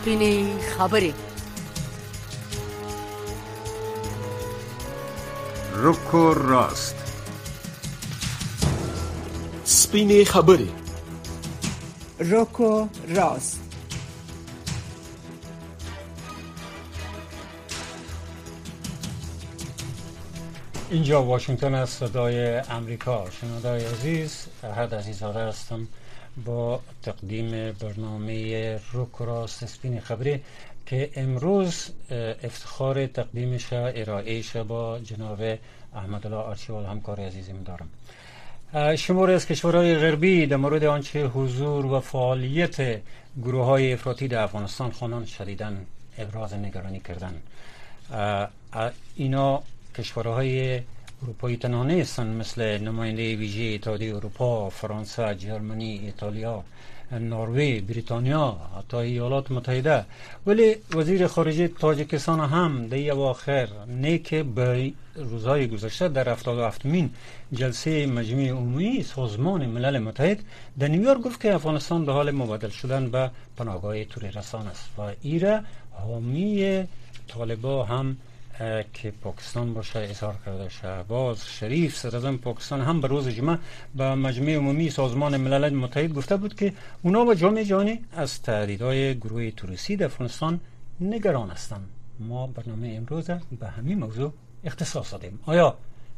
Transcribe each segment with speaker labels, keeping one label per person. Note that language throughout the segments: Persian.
Speaker 1: سپینې خبرې.
Speaker 2: رک و راست.
Speaker 3: سپینې خبرې.
Speaker 4: رک و راست.
Speaker 5: اینجا واشنگتن است، صدای امریکا. شنونده‌های عزیز، احد عزیزاده هستم با تقدیم برنامه رک و راست سپین خبری که امروز افتخار تقدیمش ارائهش با جناب احمدالله آرچیوال همکار عزیزم دارم. شماری از کشورهای غربی در مورد آنچه حضور و فعالیت گروه‌های افراطی در افغانستان خوانان شدیداً ابراز نگرانی کردند. اینا کشورهای اروپایی تنها نیستند، مثل نماینده ویژه اتحادیه اروپا، فرانسه، جرمنی، ایتالیا، نروژ، بریتانیا، حتی ایالات متحده. ولی وزیر خارجه تاجیکستان هم در اواخر نیک به روزهای گذشته در 77مین جلسه مجمع عمومی سازمان ملل متحد در نیویورک گفت که افغانستان به حال مبادله شدن به پناهگاه توریرسان است و ایره حامی طالبان هم که پاکستان باشه اظهار کرده. شهباز شریف صدراعظم پاکستان هم به روز جمعه به مجمع عمومی سازمان ملل متحد گفته بود که اونا و جامعه جهانی از تهدیدهای گروه توریستی در افغانستان نگران هستند. ما برنامه امروز به همین موضوع اختصاص دادیم. آیا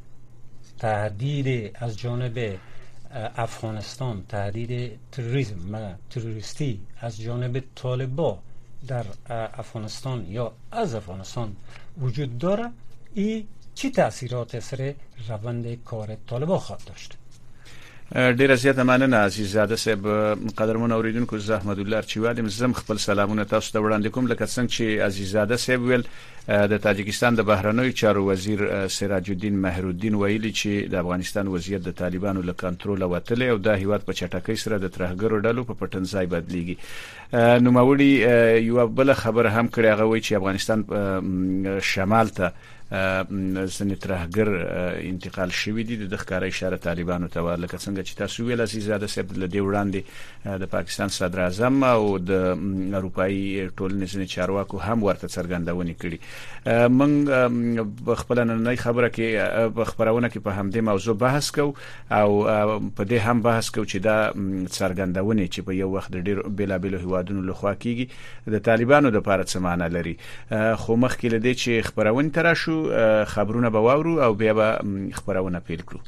Speaker 5: تهدید از جانب افغانستان، تهدید تروریسم و تروریستی از جانب طالبان در افغانستان یا از افغانستان وجود داره؟ ای چی تأثیرات سر روند کار طالبان خواهد داشت؟
Speaker 6: ډیر زیاته مننه عزیزاده صاحب. قدرمن اوریدونکو، زه احمدالله آرچیوال زم خپل سلامونه تاسو ته وړاندې کوم. لکه څنګه چې عزیزاده صاحب ویل، د تاجیکستان د بهرنیو چارو وزیر سراج الدین مهرالدین ویلي چې د افغانستان وضعیت د طالبانو له کنټرول وتلی او د هیواد په چټکۍ سره د ترهګرو ډلو په پټنځای بدلیږي. نوموړي یو بل خبر هم کړی، هغه وایي چې افغانستان شمال ته ځنې ترهګر انتقال شوی دي. د ښکارا اشاره طالبانو ته ورلکه څنګه چې تاسو ویل عزیزاده صاحب، له دې وړاندې د پاکستان صدر اعظم او د اروپאי ټولنې ځینې چارواکو هم ورته څرګندونې کړي. موږ خپل نننۍ خبره کې په خبرونه کې په همدې موضوع بحث کوو او په دې هم بحث کوو چې دا څرګندونې چې په یو وخت د ډېر بیلابیلو هیوادونو لخوا کیږي د طالبانو د لپاره څه معنی لري. خو مخکې له دې چې خبرونه تر شو خبرونه به واورو او بیا به خبرونه پیل کړو.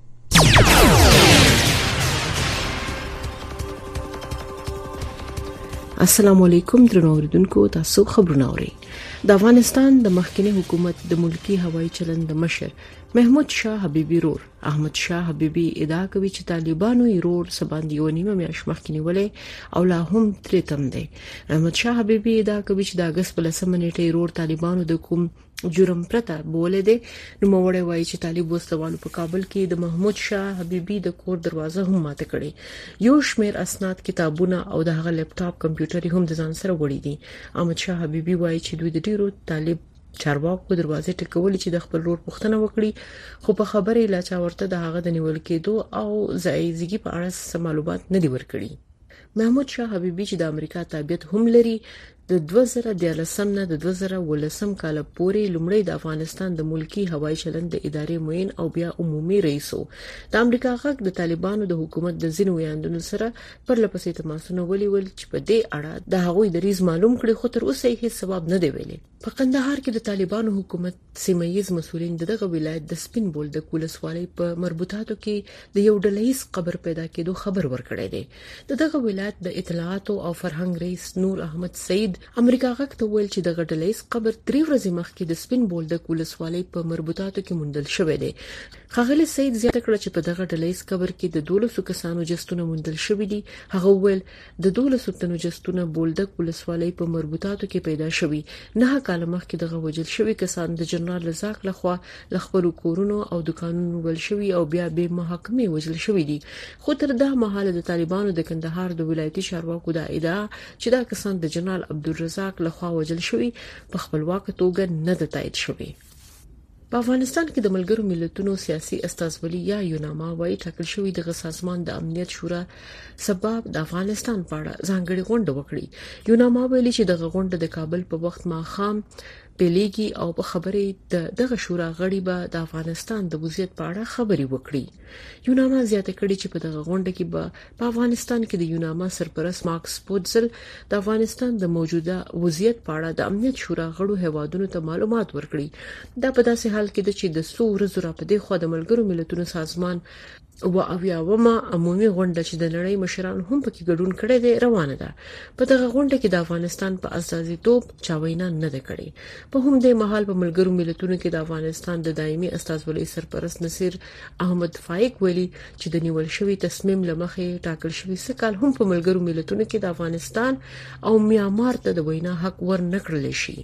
Speaker 7: السلام علیکم درنو اوریدونکو، تاسو خبرونه اورئ. د افغانستان د مخکنی حکومت د ملکی هوایي چلند مشر محمود شاه حبیبی رور احمد شاه حبیبی ادعا کوي چې طالبانو یې رور سباندې ونیمه میاشت مخکې نیولې او لا هم ترې تم دی. احمد شاه حبیبی ادعا کوي چې د اگست په 10 نیټه رور طالبانو د کوم جرم پرته بوله دي. نو موړی وایي چې طالب وسلوالو په کابل کې د محمود شاه حبیبی د کور دروازه هم ماته کړې. یو شمیر اسناد، کتابونه او د هغه لپټاپ کمپیوټر هم د ځان سره وړي دي. احمد شاه حبیبی وایي چې دوی د ډیرو طالب چارواکو دروازې ټکولې چې د خپل رور پوښتنه وکړي، خو په خبرې لا چا ورته د هغه د نیول کېدو او ځایزګي په اړه معلومات نه دی ورکړي. محمود شاه حبیبی چې د امریکا تابعیت هم لري، د 2013 نه د 2018 کال پورې لومړی د افغانستان د ملکی هوایي چلند د ادارې معین او بیا عمومي رئیس وو. د امریکا غږ د طالبانو د حکومت د ځینو ویاندونو سره پرلپسې تماسونه ولول چې په دې اړه د هغوی دریځ معلوم کړي، خو تر اوسه هیڅ سبب نه دی ویلي. په قندهار کې د طالبانو حکومت سیمه‌ییز مسؤلین دغه ولایت د سپین بولدک ولسوالۍ په مربوطاتو کې د یو ډلهیز قبر پیدا کېدو خبر ورکړی دی. دغه ولایت د اطلاعاتو او فرهنګ رئیس نور احمد سید امریکا غږ ته ویل چې د غډلېس قبر 3 ورځې مخکې د سپین بولدک ولسوالۍ په مربوطاتو کې موندل شوی دی. ښاغلي سید زیاته کړه چې په دغه غډلېس قبر کې د 12 کسانو جسدونه موندل شوی دي. هغه ویل د 12 تنو جسدونه بولدک ولسوالۍ په مربوطاتو کې پیدا شوی. نه کال مخکې دغه وجل شوی کسان د جنرال رزاق لخوا ل خپل کورونو او دکانونو ول شوی او بیا به محاکمه وجل شوی دي. خو تر دا مهاله د طالبانو د کندهار د ولایتي چارواکو د ادعا چې دا کسان د جنرال عبدالرزاق لخوا وجل شوی په خپلواک توګه نه د تایید شوی. په افغانستان کې د ملګرو ملتونو سیاسي استازولي یا یوناما وايي ټاکل شوی د سازمان د امنیت شورا سبب د افغانستان په اړه ځانګړي غونډه وکړي. یوناما ویلي چې د غونډه د کابل په وخت ماښام پیلېږي او په خبرې دغه شورا غړي به د افغانستان د وضعیت په اړه خبري وکړي. یوناما زیاته کړې چې په دغه غونډه کې به په افغانستان کې د یوناما سرپرست ماکس پوتزل د افغانستان د موجوده وضعیت په اړه د امنیت شورا غړو هیوادونو ته معلومات ورکړي. دا په داسې حال کې چې د څو ورځې راپدې خو د ملګرو ملتونو سازمان اویاومه عمومي غونډه چې د نړۍ مشران هم پکې ګډون کړي دي روانه ده. په دغه غونډه کې د افغانستان په استازیتوب چاوینا نه ده کړې. په همدې مهال په ملګرو ملتونو کې د افغانستان د دایمي استازولۍ سرپرست نصیر احمد فائق ویلي چې د نیول شوی تصمیم لمخې ټاکل شوی سکهال هم په ملګرو ملتونو کې د افغانستان او میانمار ته د وینا حق ورنکړل شي.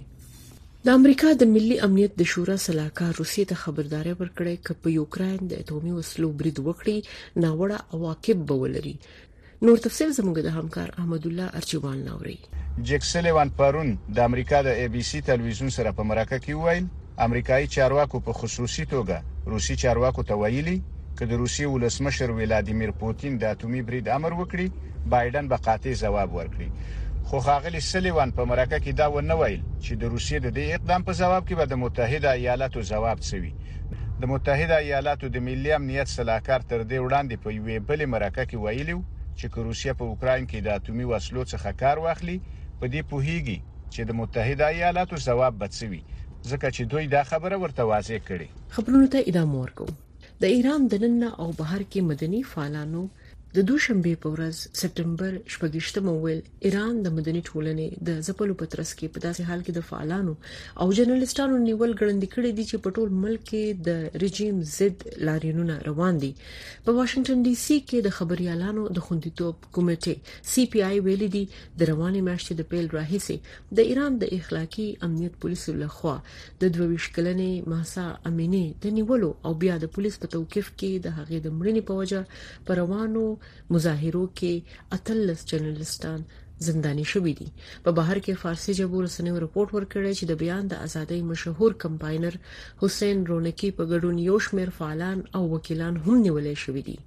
Speaker 7: د امریکا د ملي امنیت د شورا سلاکار روسیې ته خبرداري ورکړې چې په یوکرين د اټومي وسلو برید وکړي ناوړه عواقب به ولري. نور تفصیل زموږ د همکار احمد الله ارچوان نوري.
Speaker 6: جک سلیوان پرون د امریکا د ای بي سي تلویزیون سره په مرکه کې ویل امریکایي چارواکو په خصوصي توګه روسي چارواکو ته ویلي چې د روسیې ولسمشر ولادیمیر پوتین د اټومي برید امر وکړي بایدن به قاطع ځواب ورکړي. خو ښاغلي سلیوان په مرکه کې دا ونه ویل چې د روسیې د دې اقدام په جواب کې به د متحده ایالاتو جواب څوي. د متحده ایالاتو د ملي امنیت سلاکار تر دې وړاندې په یوې بلې مرکه کې ویلي چې روسیه په اوکراین کې د اټومي وسلو څخه کار واخلي په دې پوهیږي چې د متحده ایالاتو جواب بچوي ځکه چې دوی دا خبره ورته واضح کړي.
Speaker 7: خبرونه ته ادامه ورکو. د ایران د نن او بهر کې مدني فعالانو د دوشنبه په ورځ سپټمبر 28 ویل ایران د مدني ټولنې د ځپلو په ترڅ کې په داسې حال کې د فعالانو او جرنالستانو نیول ګړندې کړي دي چې په ټول ملک کې د رژیم ضد لاریونونه روان دي. په واشنگټن ډي سي کې د خبريالانو د خوندیتوب کمیټې سی پی آی ویلي دي د رواني میاشتې د پیل راهیسې د ایران د اخلاقی امنیت پولیسو لخوا د 22 کلنې مهسا امینی د نیولو او بیا د پولیس په توقيف کې د هغې د مړینې په وجه پروانو مظاهرو کې اتلس جرنالستان زنداني شوي دي. په بهر کې فارسی ژبه رسنیو رپورت ورکړی چې د بیان د ازادۍ مشهور کمپاینر حسین رونقي په ګډون یو شمېر فعالان او وکیلان هم نیولای شوي دي.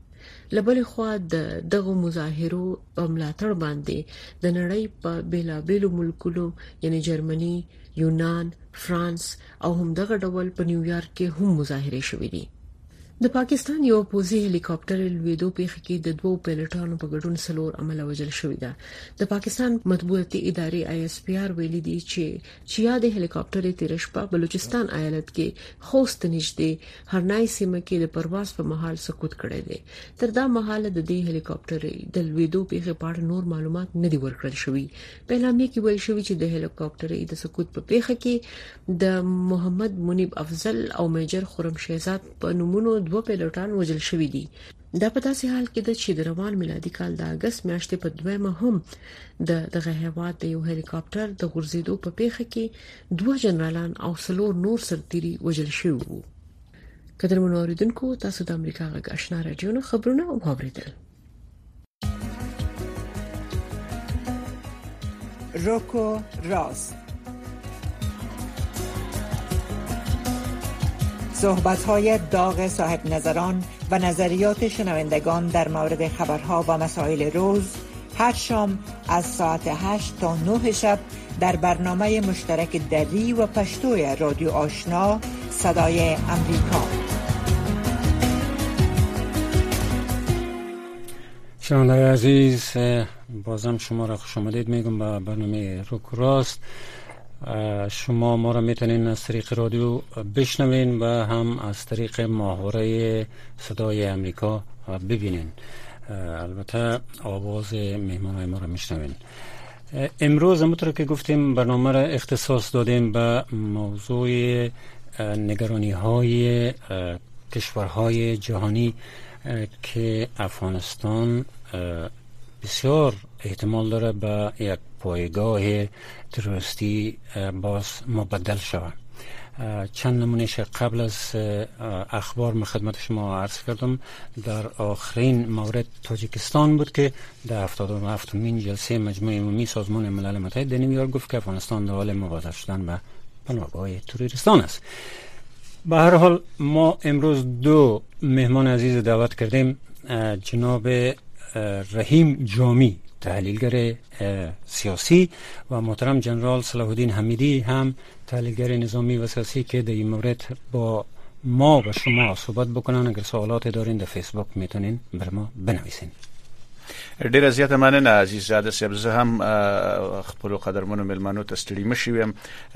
Speaker 7: لبل خو دغه مظاهرو په ملاتړ باندې د نړۍ په بیلابیلو ملکونو یعنی جرمني، یونان، فرانس او هم دغه ډول په نیویارک کې هم مظاهره شوي دي. د پاکستان یو پوځي هلیکاپټر لویدو پیښه کې د دوو پایلټانو په ګډون سلور عمله وژل شوې ده. د پاکستان مطبوعاتي ادارې ISPR ویلي دي چې یاد هلیکاپټر تیر شپه بلوچستان ایالت کې خوست نږدې هرنای سیمه کې د پرواز په مهال سقوط کړی دی. تر دا مهاله د دې هلیکاپټر د لویدو پیښه په اړه نور معلومات نه دي ورکړل شوي. په اعلامیه کې ویل شوی چې د هلیکاپټر د سقوط په پیښه کې د محمد منیب افضل او میجر خرم شهزاد په نومونو دوه پیلوټان وژل شوي دي. دا په داسې حال کې ده چې د روان میلادي کال د اگست میاشتې په 2 هم دغه هیواد د یو هلیکاپټر د غورځېدو په پیښه کې 2 جنرالان او 3 نور سرتیري وژل شوي وو. قدرمنو اوریدونکو تاسو د امریکا غږ آشنا رادیو خبرونه واوریدل.
Speaker 4: روکو راست صحبت‌های داغ صاحب نظران و نظریات شنوندگان در مورد خبرها و مسائل روز هر شام از ساعت 8 تا 9 شب در برنامه مشترک دری و پشتوی رادیو آشنا صدای امریکا.
Speaker 5: شنوندگان عزیز، بازم شما را خوش آمدید میگم به برنامه روکو راست. شما ما را میتونین از طریق رادیو بشنوین و هم از طریق ماهواره صدای امریکا ببینین. البته آواز مهمانای ما را میشنوین. امروز همونطور که گفتیم برنامه را اختصاص دادیم به موضوع نگرانی های کشورهای جهانی که افغانستان بسیار احتمال داره به یک پایگاه تروریستی باز مبدل شود. چند نمونهش قبل از اخبار من خدمت شما عرض کردم. در آخرین مورد تاجیکستان بود که در 77مین جلسه مجمع عمومی سازمان ملل متحد در نیویورک گفت که افغانستان در حال مواجه شدن با پناهگاه تروریستان است. به هر حال ما امروز دو مهمان عزیز دعوت کردیم، جناب رحیم جامی تحلیلگر سیاسی و محترم جنرال صلاح الدین حمیدی هم تحلیلگر نظامی و سیاسی که در این مورد با ما و شما صحبت بکنن. اگر سوالات دارین در فیسبوک میتونین بر ما بنویسین.
Speaker 6: ډیره زیاته مننه عزیز زاده صاحب. زه هم خپل قدرمنو ملمنو ته ستړي مشي ويم.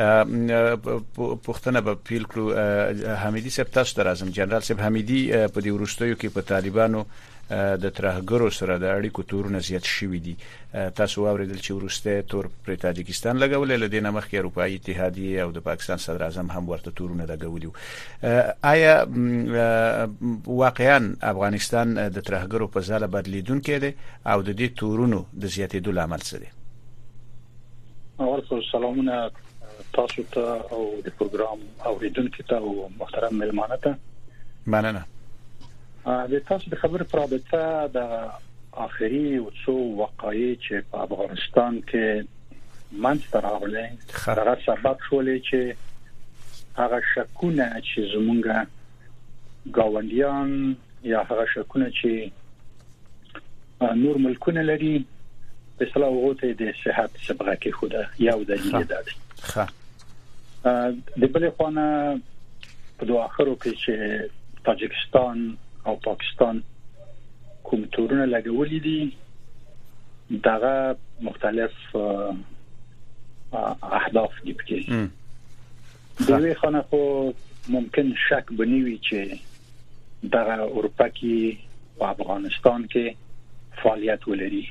Speaker 6: پښتنه په پیل کړو حمیدي صاحب، تاسو ته راځم. جنرال صاحب حمیدي په دې وروستیو کې په طالبانو د ترهګرو سره د اړیکو تورونه زیات شوي دي. تاسو واوریدل چې وروسته تور پر تاجکستان لګولې، لدې مخکې اروپאי اتحادیه او د پاکستان صدر اعظم هم ورته تورونه لګولي. آیا واقعا افغانستان د ترهګرو په ځاله بدلیدونکې ده او د دې تورونو د زیاتېدو لامل څه دی؟
Speaker 1: اول سلامونه تاسو ته او د پروګرام اوریدونکو ته او محترم ملمانه ته.
Speaker 6: مننه.
Speaker 1: د تاسو د خبرې په رابطه د آخري او څو وقایع چې په افغانستان کې منځته راغلي هغه سبب شولې چې هغه شکونه چې زمونږ گاونډیان یا هغه شکونه چې نور ملکونه لري په اصطلاح وګورئ د صحت سبقه کې خوده یو دلیل ده.
Speaker 6: ښه
Speaker 1: د بلې خانه په دوه اخرو کې چې تاجکستان او پاکستان کوم تورونه لګولې دي دغه مختلف اهداف دي پکې. د وی خانه خو ممکن شک بنوي چې دغه اروپا کې او افغانستان کې فعالیت ولري،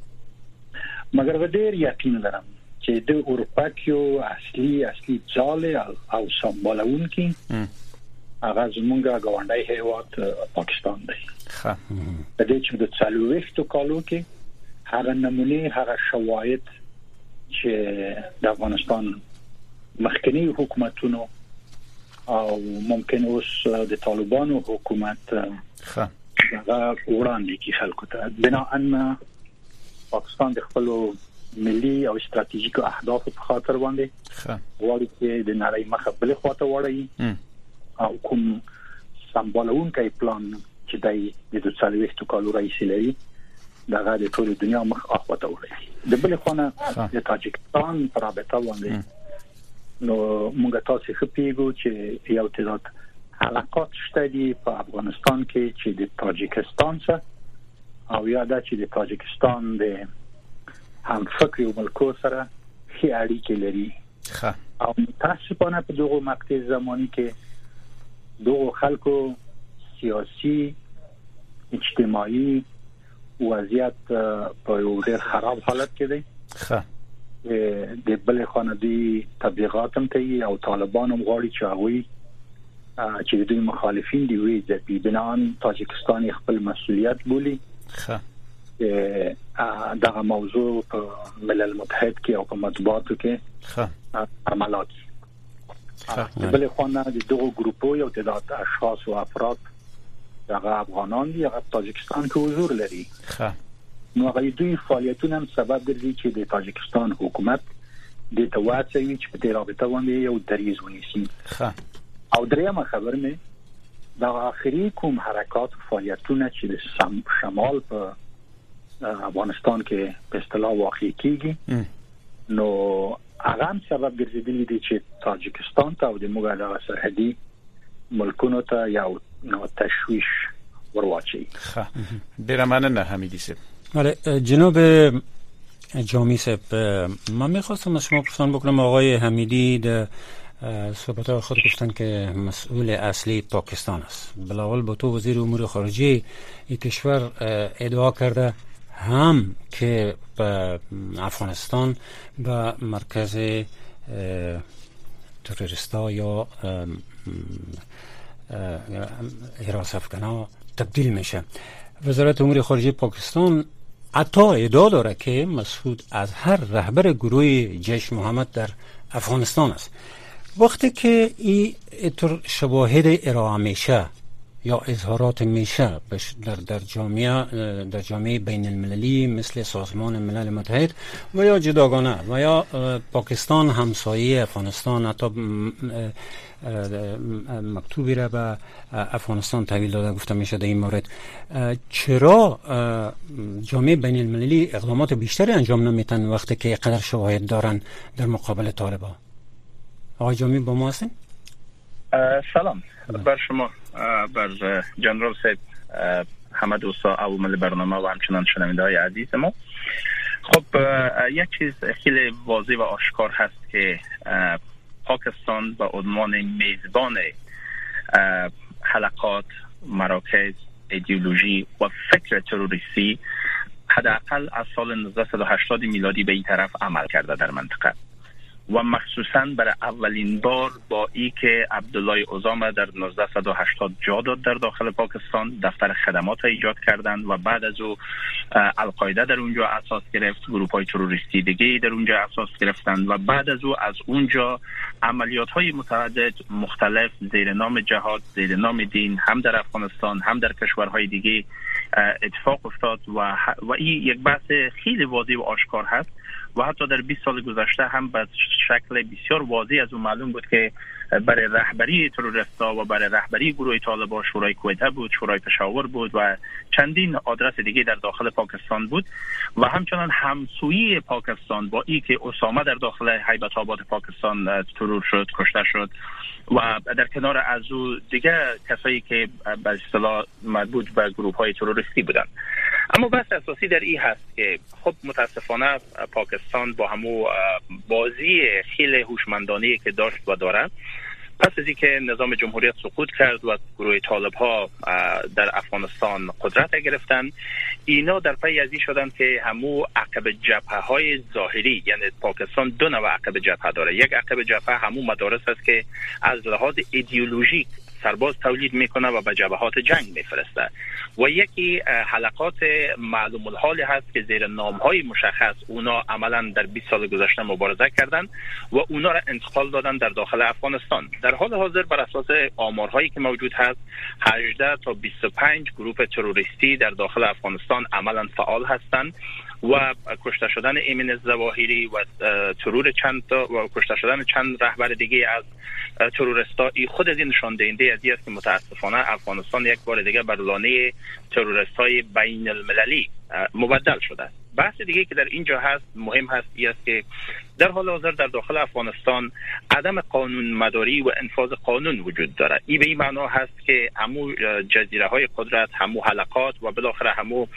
Speaker 1: مګر ډېر یقین لرم چې د اروپا کې اصلي ځاله او سمبالون کې هغه زمونږ گاونډي هیواد پاکستان دی.
Speaker 6: ښه
Speaker 1: د دې چې د 40 کالو کې هغه نمونه هغه شواهد چې د افغانستان مخکنی حکومتونو او ممکن اوس د طالبانو حکومت
Speaker 6: ښه
Speaker 1: هغه وړاندې کې خلکو ته بناء پاکستان د خپل ملي او استراتیژیک اهداف په خاطر باندې
Speaker 6: ښه
Speaker 1: غواړي چې د نړۍ مخه بل خواته وړي او کوم سمبالونکي پلان چې د 40 کالو رئیس لري دغه د ټول دنیا مخ اخواته وړي. د بل خانه د تاجکستان پر رابطه باندې نو موږ تاسو خپېګو چې یو تعداد علاقات شته دي په افغانستان کې چې د تاجکستان سره او یا د چې د تاجکستان د هم فکر او ملکو سره هي اړیکې لري.
Speaker 6: ښه
Speaker 1: او متاسفانه په دغه مقطع زماني کې دغه خلکو سیاسي اجتماعي وضعیت په یو ډېر خراب حالت کې دی.
Speaker 6: ښه
Speaker 1: د بل خاندي تبلیغات هم کوي او طالبان هم غواړي چې هغه چې د دوی مخالفین دی وي د بنان تاجکستان خپل مسؤلیت بولی.
Speaker 6: ښه
Speaker 1: دغه موضوع په ملل متحد کې او په مطبوعاتو کې
Speaker 6: ښه
Speaker 1: عملات بل خانه د دغه ګروپو یو تعداد اشخاص او افراد دغه افغانان دي هغه تاجکستان کې حضور لري.
Speaker 6: ښه
Speaker 1: نو هغه دوی فعالیتونه هم سبب ګرځي چې د تاجکستان حکومت د تواتوي چې په دې رابطه باندې یو دریځ ونیسي.
Speaker 6: ښه
Speaker 1: او دریمه خبر مې د اخري کوم حرکات فعالیتونه چې د شمال په افغانستان کې په اصطلاح واقع کیږي نو هغه هم سبب ګرځیدلی دی چې تاجکستان ته او د موږ د سرحدي ملکونو ته یو نو تشویش ورواچي.
Speaker 6: ښه ډیر مننه حمیدی صاحب.
Speaker 5: بله جناب جامی صاحب، من میخواستم از شما پرسان بکنم. آقای حمیدی در صحبت خود گفتن که مسئول اصلی پاکستان است. بلاول با تو وزیر امور خارجه این کشور ادعا کرده هم که به افغانستان به مرکز تروریستا یا حراس افغانا تبدیل میشه. وزارت امور خارجه پاکستان حتی ادعا داره که مسعود اظهر رهبر گروه جیش محمد در افغانستان است. وقتی که این طور شواهد ارائه میشه یا اظهارات میشه در جامعه بین المللی مثل سازمان ملل متحد و یا جداگانه و یا پاکستان همسایه افغانستان حتی مکتوبی را به افغانستان تحویل داده گفته میشه در این مورد. چرا جامعه بین المللی اقدامات بیشتری انجام نمیتن وقتی که قدر شواهد دارن در مقابل طالبان؟ آقای جامی با ما هستین؟
Speaker 8: سلام بر شما، بر جنرال صاحب حمد اوسا عوامل برنامه و همچنان شنونده های عزیز ما. خب یک چیز خیلی واضح و آشکار هست که پاکستان به عنوان میزبان حلقات، مراکز، ایدئولوژی و فکر تروریستی حداقل از سال 1980 میلادی به این طرف عمل کرده در منطقه و مخصوصا برای اولین بار با ای که عبدالله اوزاما در 1980 جا داد در داخل پاکستان، دفتر خدمات ایجاد کردند و بعد از او القاعده در اونجا اساس گرفت، گروه‌های تروریستی دیگه در اونجا اساس گرفتند و بعد از او از اونجا عملیات‌های متعدد مختلف زیر نام جهاد، زیر نام دین هم در افغانستان هم در کشورهای دیگه اتفاق افتاد و این یک بحث خیلی واضح و آشکار هست و حتی در 20 سال گذشته هم به شکل بسیار واضح از اون معلوم بود که برای رهبری تروریستا و برای رهبری گروه طالبان شورای کویته بود، شورای پشاور بود و چندین آدرس دیگه در داخل پاکستان بود و همچنان همسویی پاکستان با ای که اسامه در داخل هیبت آباد پاکستان ترور شد، کشته شد و در کنار از او دیگه کسایی که به اصطلاح مربوط به گروه‌های تروریستی بودند. اما بحث اساسی در این هست که خب متاسفانه پاکستان با همو بازی خیلی هوشمندانه‌ای که داشت و داره، پس از اینکه نظام جمهوریت سقوط کرد و گروه طالب ها در افغانستان قدرت گرفتن، اینا در پی از این شدن که همو عقب جبهه های ظاهری، یعنی پاکستان دو نوع عقب جبهه داره. یک عقب جبهه همو مدارس است که از لحاظ ایدئولوژیک سرباز تولید میکنه و به جبهات جنگ میفرسته و یکی حلقات معلوم الحال هست که زیر نامهای مشخص اونا عملا در 20 سال گذشته مبارزه کردن و اونا را انتقال دادن در داخل افغانستان. در حال حاضر بر اساس آمارهایی که موجود هست 18 تا 25 گروه تروریستی در داخل افغانستان عملا فعال هستند و کشته شدن ایمن الظواهری و ترور کشته شدن چند رهبر دیگه از تروریستا خود از این نشان دهنده از این است که متاسفانه افغانستان یک بار دیگه بر لانه تروریستای بین المللی مبدل شده. بحث دیگه که در اینجا هست مهم هست این است که در حال حاضر در داخل افغانستان عدم قانون مداری و انفاذ قانون وجود داره. این به این معنا هست که همو جزیره های قدرت، همو حلقات و بالاخره همو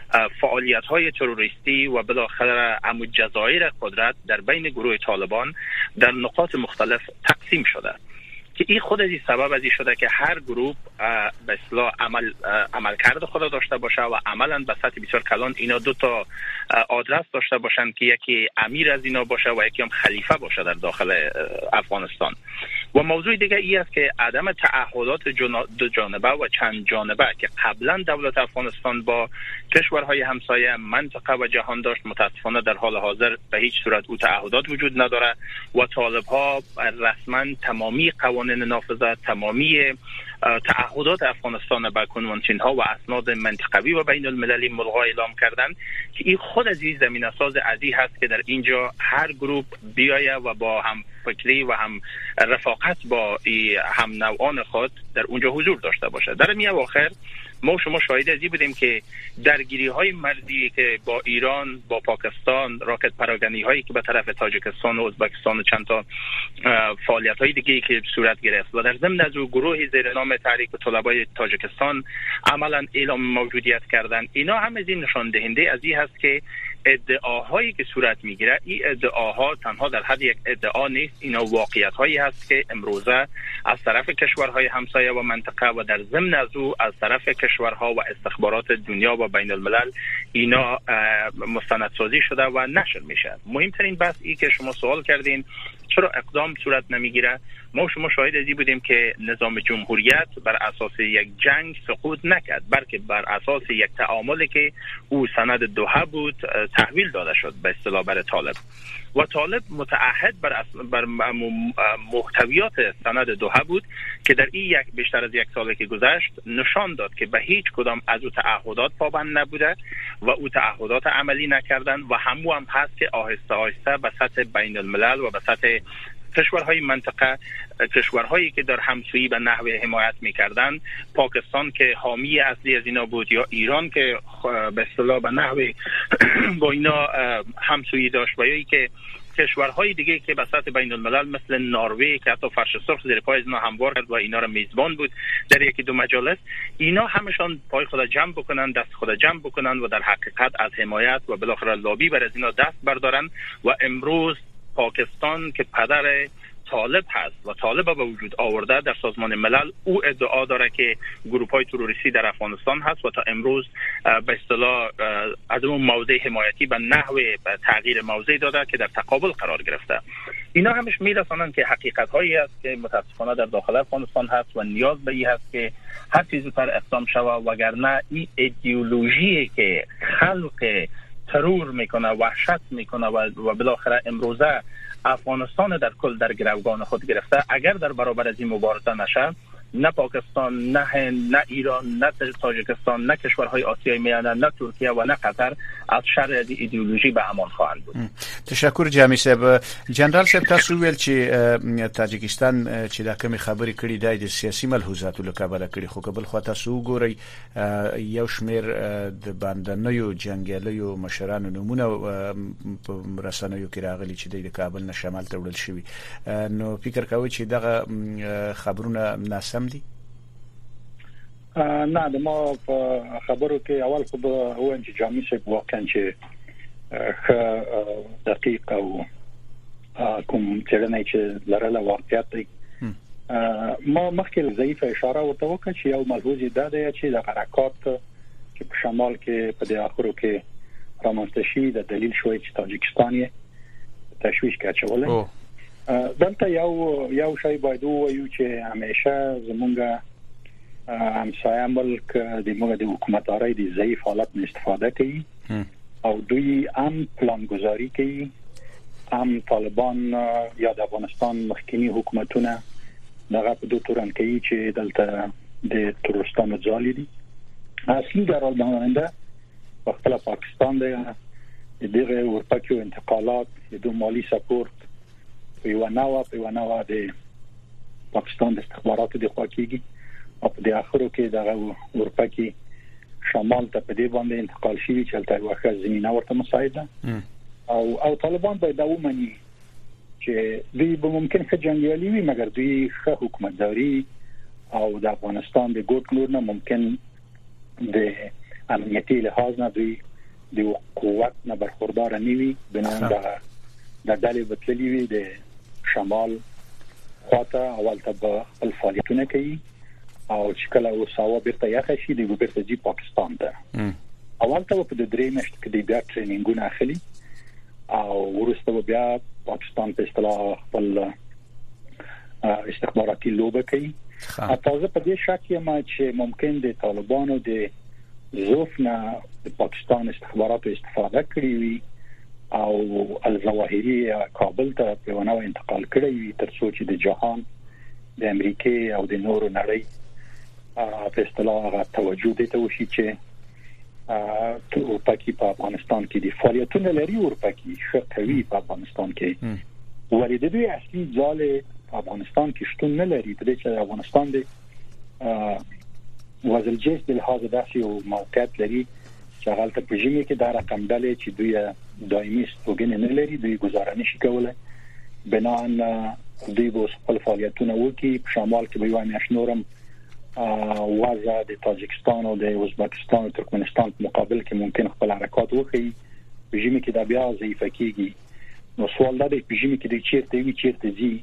Speaker 8: فعالیت های تروریستی و بالاخره همو جزایر قدرت در بین گروه طالبان در نقاط مختلف تقسیم شده که این خود از این سبب از این شده که هر گروه به اصطلاح عملکرد خود داشته باشه و عملا به سطح بسیار کلان اینا دو تا آدرس داشته باشن که یکی امیر از اینا باشه و یکی هم خلیفه باشه در داخل افغانستان. و موضوع دیگه ای است که عدم تعهدات دو جانبه و چند جانبه که قبلا دولت افغانستان با کشورهای همسایه منطقه و جهان داشت، متاسفانه در حال حاضر به هیچ صورت او تعهدات وجود نداره و طالب ها رسما تمامی قوانین نافذه، تمامی تعهدات افغانستان به کنوانسیون ها و اسناد منطقوی و بین المللی ملغا اعلام کردن که این خود از این زمینه ساز عزی هست که در اینجا هر گروه بیایه و با هم فکری و هم رفاقت با هم نوعان خود در اونجا حضور داشته باشه. در میان آخر ما شما شاهد ازی بودیم که درگیری های مرزی که با ایران، با پاکستان، راکت پراگنی هایی که به طرف تاجیکستان و ازبکستان و چند تا فعالیت های دیگه که صورت گرفت و در ضمن از او گروهی زیر نام تحریک طلبای تاجیکستان عملا اعلام موجودیت کردن، اینا هم از این نشان دهنده از این هست که ادعاهایی که صورت میگیره این ادعاها تنها در حد یک ادعا نیست، اینا واقعیت هایی هست که امروزه از طرف کشورهای همسایه و منطقه و در ضمن از او از طرف کشورها و استخبارات دنیا و بین الملل اینا مستندسازی شده و نشر میشه. مهمترین بحث ای که شما سوال کردین چرا اقدام صورت نمیگیره؟ ما شما شاهد ازی بودیم که نظام جمهوریت بر اساس یک جنگ سقوط نکرد، بلکه بر اساس یک تعاملی که او سند دوحه بود تحویل داده شد به اصطلاح بر طالب و طالب متعهد بر محتویات سند دوحه بود که در این بیشتر از یک سالی که گذشت نشان داد که به هیچ کدام از او تعهدات پابند نبوده و او تعهدات عملی نکردن و هم هست که آهسته آهسته به سطح بین الملل و به سطح کشورهای منطقه، کشورهایی که در همسویی به نحو حمایت می‌کردند، پاکستان که حامی اصلی از اینا بود یا ایران که به اصطلاح به نحو با اینا همسویی داشت و یا که کشورهای دیگه که به سطح بین الملل مثل نروژ که حتی فرش سرخ زیر پای اینا هموار کرد و اینا را میزبان بود در یکی دو مجالس، اینا همشان پای خود جمع بکنن، دست خود جمع بکنن و در حقیقت از حمایت و بالاخره لابی بر از اینا دست بردارن و امروز پاکستان که پدر طالب هست و طالب به وجود آورده در سازمان ملل، او ادعا داره که گروه‌های تروریستی در افغانستان هست و تا امروز به اصطلاح از اون موضع حمایتی به نحو تغییر موضع داده که در تقابل قرار گرفته. اینا همش میرسانن که حقیقت‌هایی است که متاسفانه در داخل افغانستان هست و نیاز به این هست که هر چیزی زودتر اقدام شود، وگرنه این ایدئولوژی که خلق ترور میکنه، وحشت میکنه و بالاخره امروزه افغانستان در کل در گروگان خود گرفته، اگر در برابر از این مبارزه نشه، نه پاکستان، نه هند، نه ایران، نه تاجیکستان، نه کشورهای آسیای میانه، نه ترکیه و نه قطر از شر ایدئولوژی به امان خواهند بود.
Speaker 6: تشکر جامی صاحب. جنرال صاحب تاسو ویل چې تاجیکستان چې دا کومه خبرې کړې د سیاسي ملحوظاتو له کبله کړې، خو قبل خو تاسو ګورئ یو شمیر د باندنیو جنگیالیو مشرانو نمونه په رسنیو کې راغلي چې د کابل نه شمال ته وړل شوی. نو فکر کوئ چې دغه خبرونه ناسم دي؟
Speaker 1: نه، د ما په خبرو کې اول خو به هو چې جامع صاحب واقعا چې دقیق او کوم څرنګه چې لرله واقعیت دی. ما مخکې ضعیفه اشاره ورته وکړه چې یو ملحوظ ده چې د حرکات چې په شمال کې په د اخرو کې رامنځته شي د دلیل شوی چې تاجیکستان یې تشویش کاچولای. دلته یو شی باید وایو چې همیشه زمونږ همسایه ملک د موږ د حکومتدارۍ د ضعیف حالت نه استفاده کوي او دوی هم پلانګذاری کوي، هم طالبان یا د افغانستان مخکنی حکومتونه دغه په دوه تورن کوي چې دلته د تروریستانو ځالي دي. اصلي درالماننده په خپل پاکستان دی، دغه ورپکیو انتقالات د مالی سپورت په یو نوو د پاکستان د استخباراتو د خواکیږي او په اخرو کې دغه ورپکی شمال ته په دې باندې انتقال شي چې تل واخه زمينه ورته مساعده او طالبان باید ومني چې دوی به ممکن ښه جنگیالي وي، مګر دوی ښه حکومتداري او د افغانستان د ګوت نور نه ممکن د امنیتي لحاظ نه دوی د قوت نه برخوردار نه وي، بنان د ډلې بتللی وي د شمال خواته اول ته به خپل فعالیتونه کوي او چې کله وساوه بیرته یخه شي د بیرته جی پاکستان ته اول ته په درې میاشتې کې د بیا ټرینینګونه اخلي او ورسته بیا پاکستان په اصطلاح خپل استخباراتي لوبه کوي. تازه په دې شک یم چې ممکن د طالبانو د ظروف نه د پاکستان استخباراتو استفاده کړې وي او الظواهري کابل ته په نوو انتقال کړی وي تر څو چې د جهان د امریکا او د نورو نړۍ په اصطلاح توجه دې ته وشي چې اورپکی په افغانستان کې د فعالیتونو لري، اورپکی شقوي په افغانستان کې ولې د دوی اصلي ځاله په افغانستان کې شتون نه لري، په دې چې افغانستان د وزلجیس د لحاظ داسې یو موقعیت لري چې هغه ته په ژمي کې دا رقم ډلې چې دوی دایمي ستوګنې نه لري، دوی گزاره نشي کولای، بنان دوی به خپل فعالیتونه وکړي. په شمال کې به یو میاشنورم وضع د تاجیکستان او د ازبکستان او ترکمنستان په مقابل کې ممکن خپل حرکات وکړي، په ژمي کې دا بیا ضعیف کیږي. نو سوال دا دی په ژمي کې د چیرته ځي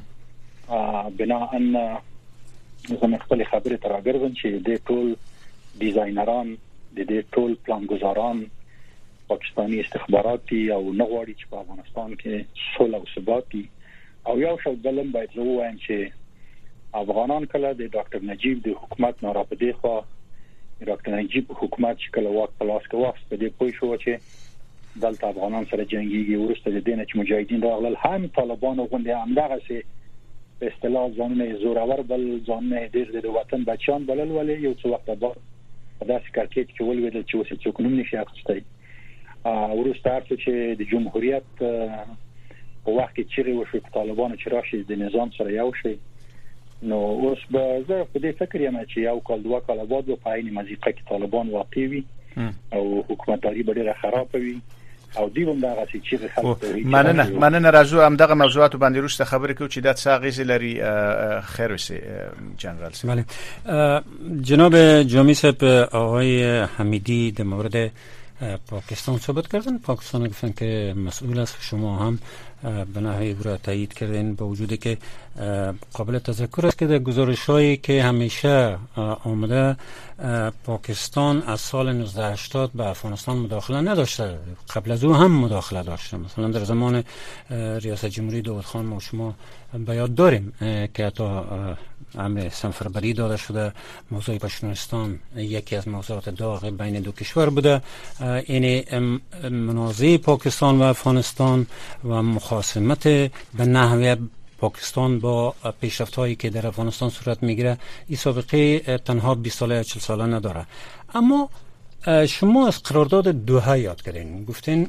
Speaker 1: بنان زموږ خپل خبره تر راګرځم چې د ټول ډیزاینران د ټول پلانګزاران پاکستانی استخباراتي او نغواړي چې په افغانستان کې صلح او ثبات او یو شل بلم باید زه وایم چې افغانان کله د ډاکټر نجیب د حکومت ناراپدې خو ډاکټر نجیب حکومت چې کله واک پلاس کې واخ په دې پوه شو چې دلته افغانان سره جنگيږي ورسته د دینه چې مجاهدین راغلل هم طالبان غونډه همدغه سي په اصطلاح ځانونه زورور بل ځانونه ډېر د وطن بچان بلل ولې یو څو وخت بعد په داسې کارکېټ کې ولویدل چې اوس څوک نوم نشي اخیستی ورسته هرڅه چې د جمهوریت په وخت کې چیرې وشو طالبان چې راشي د نظام سره یو شي نو اوس به زه په دې فکر یم چې یو کال دوه کال بعد په عین مزیقه کې طالبان واقع وي او حکومتداري به ډیره خراب وي او دیوم دغه چې خلک
Speaker 6: مننه راځو هم دغه موضوعات باندې روسته خبرې کوو چې د څاغیز لري خیر وسی جنرال
Speaker 5: بله جناب جامی صاحب آقای حمیدی در مورد پاکستان صحبت کردن. پاکستان گفتن که مسئول است، شما هم به نحوی او را تایید کردین، با وجودی که قابل تذکر است که در گزارش‌هایی که همیشه آمده پاکستان از سال 1980 به افغانستان مداخله نداشته، قبل از او هم مداخله داشته. مثلا در زمان ریاست جمهوری داود خان ما شما به یاد داریم که حتی امر سفربری داده شده. موضوع پشتونستان یکی از موضوعات داغ بین دو کشور بوده. این منازعه پاکستان و افغانستان و مخاصمت به نحوه پاکستان با پیشرفت‌هایی که در افغانستان صورت میگیره این سابقه تنها 20 ساله یا 40 ساله نداره. اما شما از قرارداد دوحه یاد کردین، گفتین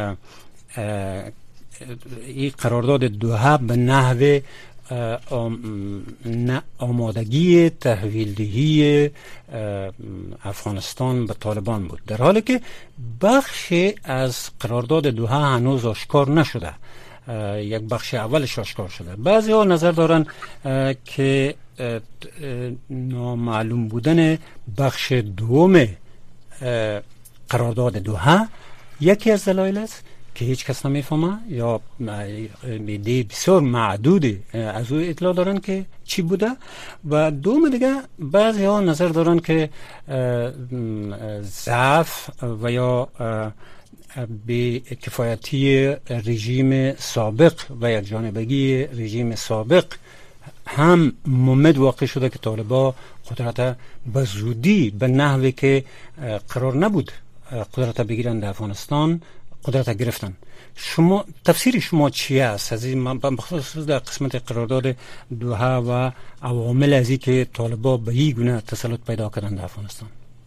Speaker 5: این قرارداد دوحه به نحوه آمادگی تحویلدهی افغانستان به طالبان بود، در حالی که بخشی از قرارداد دوحه هنوز آشکار نشده. یک بخش اولش آشکار شده. بعضی ها نظر دارن که نامعلوم بودن بخش دوم قرارداد دوحه یکی از دلایل است که هیچ کس نمیفهمه یا ایده بسیار معدودی از او اطلاع دارن که چی بوده. و دوم دیگه بعضی ها نظر دارن که ضعف و یا به کفایتی رژیم سابق و یک جانبگی رژیم سابق هم ممد واقع شده که طالبان قدرت به زودی به نحوی که قرار نبود قدرت بگیرن در افغانستان قدرت گرفتن. شما تفسیر شما چی است از این بخصوص در قسمت قرارداد دوحه و عوامل ازی که طالبان به این گونه تسلط پیدا کردن در افغانستان؟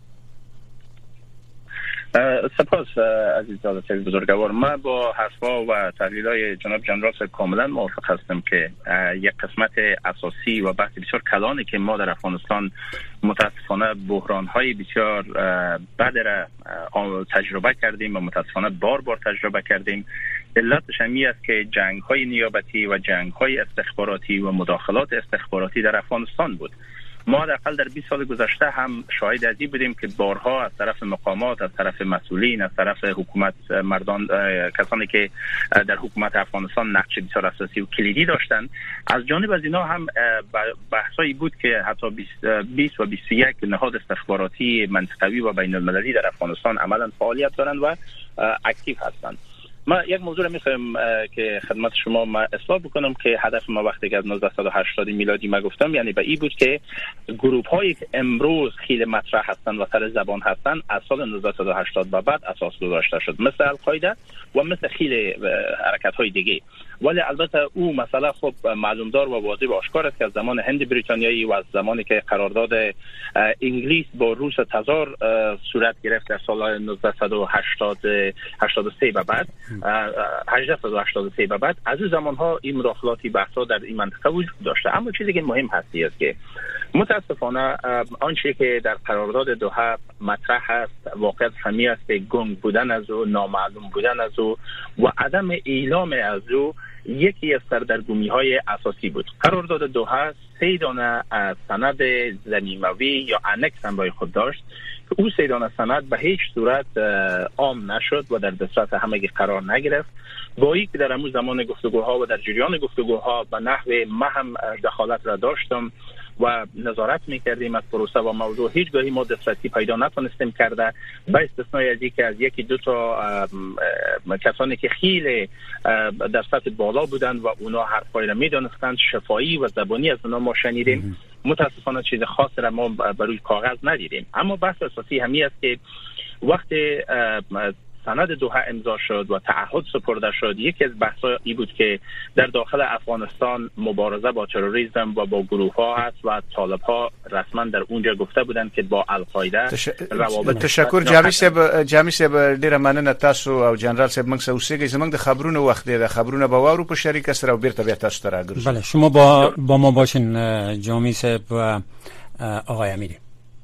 Speaker 8: سپاس عزیز داداش بزرگوار. من با حرفا و تحلیل‌های جناب جنرال کاملا موافق هستم که یک قسمت اساسی و بحث بسیار کلانی که ما در افغانستان متاسفانه بحران‌های بسیار بد را تجربه کردیم و متاسفانه بار تجربه کردیم. علتش همی است که جنگ‌های نیابتی و جنگ‌های استخباراتی و مداخلات استخباراتی در افغانستان بود. ما حداقل در 20 سال گذشته هم شاهد از این بودیم که بارها از طرف مقامات، از طرف مسئولین، از طرف حکومت مردان، کسانی که در حکومت افغانستان نقش بسیار اساسی و کلیدی داشتند، از جانب از اینا هم بحثایی بود که حتی 20 و 21 نهاد استخباراتی منطقوی و بین المللی در افغانستان عملا فعالیت دارند و اکتیو هستند. ما یک موضوع میخوایم که خدمت شما ما اصلاح بکنم که هدف ما وقتی که از 1980 میلادی ما گفتم یعنی به این بود که گروه هایی که امروز خیلی مطرح هستند و سر زبان هستند از سال 1980 به بعد اساس گذاشته شد، مثل القاعده و مثل خیلی حرکت های دیگه. ولی البته او مسئله خب معلومدار و واضح و آشکار است که از زمان هند بریتانیایی و از زمانی که قرارداد انگلیس با روس تزار صورت گرفت در سال 1983 به بعد 1883 به بعد، از اون زمان ها این مداخلاتی بحثا در این منطقه وجود داشته. اما چیزی که مهم هستی است که متاسفانه آنچه که در قرارداد دوحه مطرح است واقعا همی است که گنگ بودن از او، نامعلوم بودن از او و عدم اعلام از او یکی از سردرگمی های اساسی بود. قرارداد دوحه 3 دانه سند ضمیموی یا انکس هم برای خود داشت که او 3 دانه سند به هیچ صورت عام نشد و در دسترس همگی قرار نگرفت. با اینکه در همون زمان گفتگوها و در جریان گفتگوها به نحو ما هم دخالت را داشتم و نظارت میکردیم از پروسه و موضوع. هیچگاهی ما دسترسی پیدا نتونستیم کرده، با استثنای از اینکه از یکی دو تا کسانی که خیلی در سطح بالا بودند و اونا حرفای را میدونستند، شفاهی و زبانی از اونا ما شنیدیم. متاسفانه چیز خاصی را ما بر روی کاغذ ندیدیم. اما بحث اساسی همی است که وقتی سند دوحه امضا شد و تعهد سپرده شد، یکی از بحث‌ها این بود که در داخل افغانستان مبارزه با تروریسم و با گروه‌ها هست و طالب‌ها رسما در اونجا گفته بودند که با القاعده روابط.
Speaker 6: تشکر جامی صاحب ډیره مننه. تاسو او جنرال صاحب موږ سوسیږي زموږ د خبرونو وخت دی، د خبرونو به واورو په شریک سره او بیرته بیا تاسو ته راګرځو.
Speaker 5: بله، شما با ما باشین جامی صاحب و آقای امیری.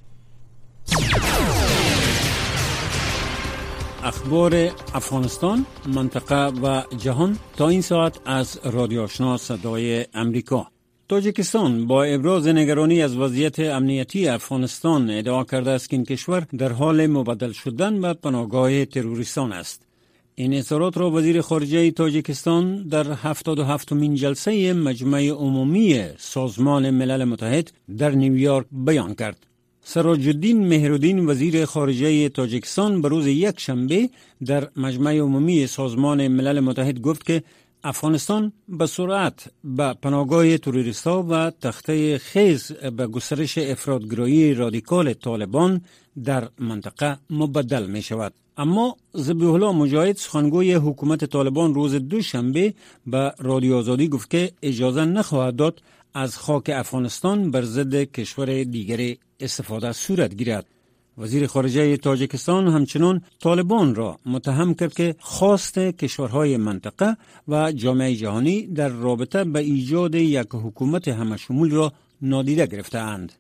Speaker 5: اخبار افغانستان، منطقه و جهان تا این ساعت از رادیو آشنا صدای امریکا. تاجیکستان با ابراز نگرانی از وضعیت امنیتی افغانستان ادعا کرده است که این کشور در حال مبدل شدن به پناهگاه تروریستان است. این اظهارات را وزیر خارجه تاجیکستان در 77مین جلسه مجمع عمومی سازمان ملل متحد در نیویورک بیان کرد. سراج الدین مهرالدین وزیر خارجه تاجیکستان به روز یک شنبه در مجمع عمومی سازمان ملل متحد گفت که افغانستان به سرعت به پناهگاه تروریست‌ها و تخته خیز به گسترش افراط‌گرایی رادیکال طالبان در منطقه مبدل می شود. اما ذبیح الله مجاهد سخنگوی حکومت طالبان روز دوشنبه به رادیو آزادی گفت که اجازه نخواهد داد از خاک افغانستان بر ضد کشور دیگری استفاده صورت گیرد. وزیر خارجه تاجیکستان همچنان طالبان را متهم کرد که خواست کشورهای منطقه و جامعه جهانی در رابطه به ایجاد یک حکومت همشمول را نادیده گرفته‌اند.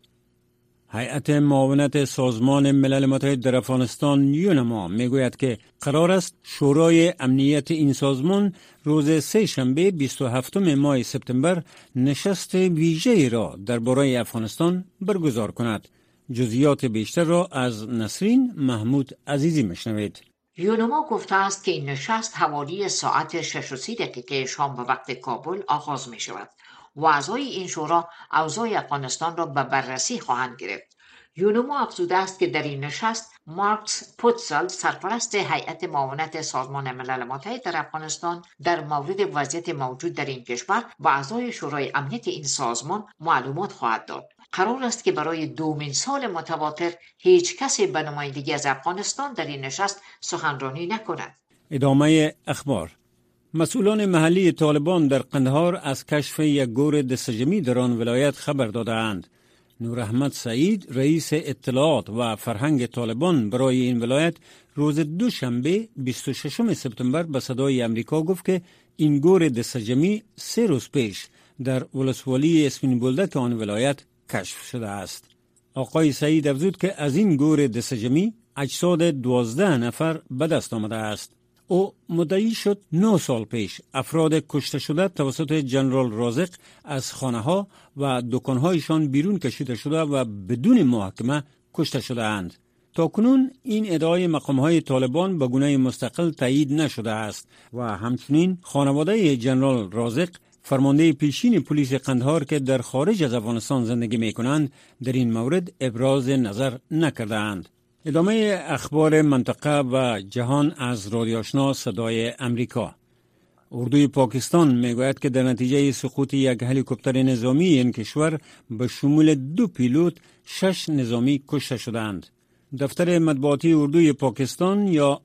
Speaker 5: هیئت معاونت سازمان ملل متحد در افغانستان یونما میگوید که قرار است شورای امنیت این سازمان روز سه شنبه 27 ماه سپتامبر نشست ویژه‌ای را درباره افغانستان برگزار کند. جزئیات بیشتر را از نسرین محمود عزیزی میشنوید.
Speaker 9: یونما گفته است که این نشست حوالی ساعت 6:30 شام به وقت کابل آغاز می شود و اعضای این شورا اوضاع افغانستان را به بررسی خواهند گرفت. یونما افزوده است که در این نشست مارکس پوتسل سرپرست هیئت معاونت سازمان ملل متحد در افغانستان در مورد وضعیت موجود در این کشور و اعضای شورای امنیت این سازمان معلومات خواهد داد. قرار است که برای دومین سال متواتر هیچ کسی به نمایندگی از افغانستان در این نشست سخنرانی نکند.
Speaker 5: ادامه اخبار. مسئولان محلی طالبان در قندهار از کشف یک گور دستجمی در آن ولایت خبر دادند. نور احمد سعید رئیس اطلاعات و فرهنگ طالبان برای این ولایت روز دوشنبه 26 سپتامبر به صدای امریکا گفت که این گور دستجمی 3 روز پیش در ولسوالی اسفین بولدک آن ولایت کشف شده است. آقای سعید افزود که از این گور دستجمی اجساد 12 نفر به دست آمده است. او مدعی شد 9 سال پیش افراد کشته شده توسط جنرال رازق از خانه ها و دکانهایشان بیرون کشیده شده و بدون محاکمه کشته شده اند. تا کنون این ادعای مقامهای طالبان به گونه مستقل تایید نشده است و همچنین خانواده جنرال رازق فرمانده پیشین پلیس قندهار که در خارج از افغانستان زندگی می کنند در این مورد ابراز نظر نکرده اند. ادامه اخبار منطقه و جهان از رادیو آشنا صدای امریکا. اردوی پاکستان میگوید که در نتیجه سقوط یک هلیکوپتر نظامی این کشور به شمول 2 پیلوت 6 نظامی کشته شدند. دفتر مطبوعاتی اردوی پاکستان یا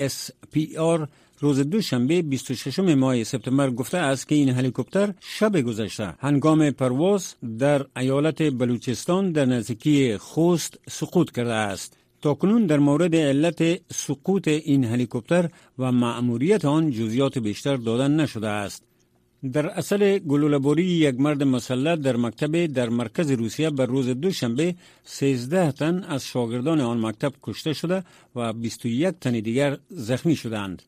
Speaker 5: ISPR روز دوشنبه 26 ماه سپتامبر گفته است که این هلیکوپتر شب گذشته هنگام پرواز در ایالت بلوچستان در نزدیکی خوست سقوط کرده است. تاکنون در مورد علت سقوط این هلیکوپتر و مأموریت آن جزئیات بیشتر دادن نشده است. در اثر گلوله‌باری یک مرد مسلح در مکتب در مرکز روسیه بر روز دوشنبه 13 تن از شاگردان آن مکتب کشته شده و 21 تن دیگر زخمی شدند.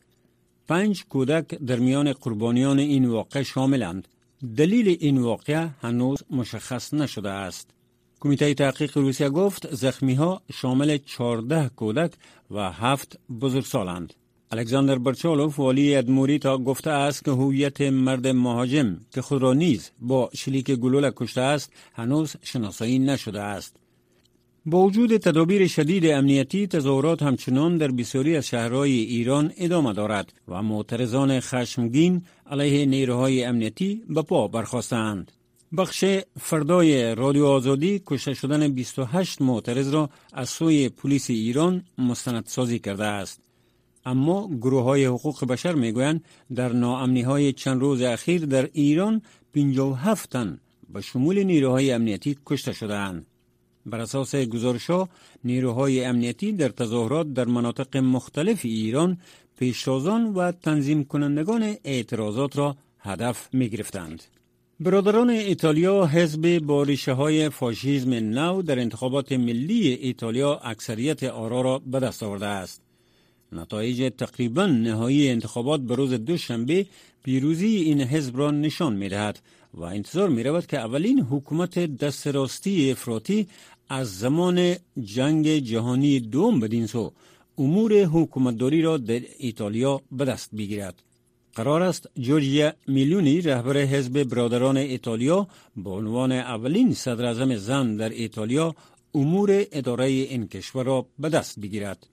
Speaker 5: 5 کودک در میان قربانیان این واقعه شاملند. دلیل این واقعه هنوز مشخص نشده است. کمیته تحقیق روسیه گفت زخمی ها شامل 14 کودک و 7 بزرگسالند. الکساندر برچالوف والی ادموریتا گفته است که هویت مرد مهاجم که خود را نیز با شلیک گلوله کشته است هنوز شناسایی نشده است. با وجود تدابیر شدید امنیتی، تظاهرات همچنان در بسیاری از شهرهای ایران ادامه دارد و معترضان خشمگین علیه نیروهای امنیتی به پا برخاستند. بخش فردای رادیو آزادی کشته شدن 28 معترض را از سوی پلیس ایران مستندسازی کرده است. اما گروه‌های حقوق بشر میگویند در ناامنی‌های چند روز اخیر در ایران 57 تن به شمول نیروهای امنیتی کشته شده‌اند. بر اساس گزارش‌ها، نیروهای امنیتی در تظاهرات در مناطق مختلف ایران پیشتازان و تنظیم کنندگان اعتراضات را هدف می‌گرفتند. برادران ایتالیا حزب با ریشه‌های فاشیسم نو در انتخابات ملی ایتالیا اکثریت آرا را به دست آورده است. نتایج تقریباً نهایی انتخابات به روز دوشنبه پیروزی این حزب را نشان می‌دهد و انتظار می‌رود که اولین حکومت دست راستی افراطی از زمان جنگ جهانی دوم بدین سو امور حکومتداری را در ایتالیا به دست بگیرد. قرار است جورجیا میلونی رهبر حزب برادران ایتالیا به عنوان اولین صدراعظم زن در ایتالیا امور اداره این کشور را به دست بگیرد.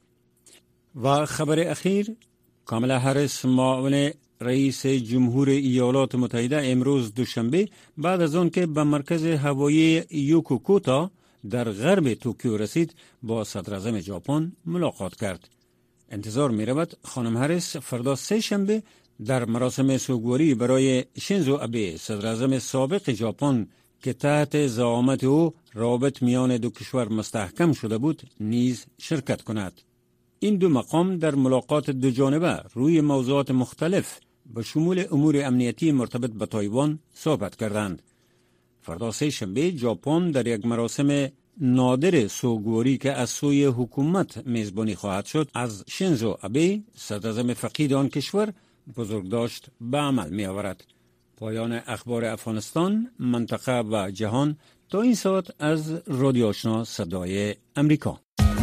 Speaker 5: و خبر اخیر، کاملا هریس معاون رئیس جمهور ایالات متحده امروز دوشنبه بعد از آن که به مرکز هوایی یوکوکوتا در غرب توکیو رسید با صدراعظم ژاپن ملاقات کرد. انتظار می رود خانم هریس فردا سه شنبه در مراسم سوگواری برای شینزو آبه صدراعظم سابق ژاپن که تحت زعامت او رابط میان دو کشور مستحکم شده بود نیز شرکت کند. این دو مقام در ملاقات دو جانبه روی موضوعات مختلف به شمول امور امنیتی مرتبط به تایوان صحبت کردند. فردا سه شنبه ژاپن در یک مراسم نادر سوگواری که از سوی حکومت میزبانی خواهد شد از شینزو آبه صدراعظم فقید آن کشور بزرگداشت به عمل می آورد. پایان اخبار افغانستان، منطقه و جهان تا این ساعت از رادیو آشنا صدای امریکا.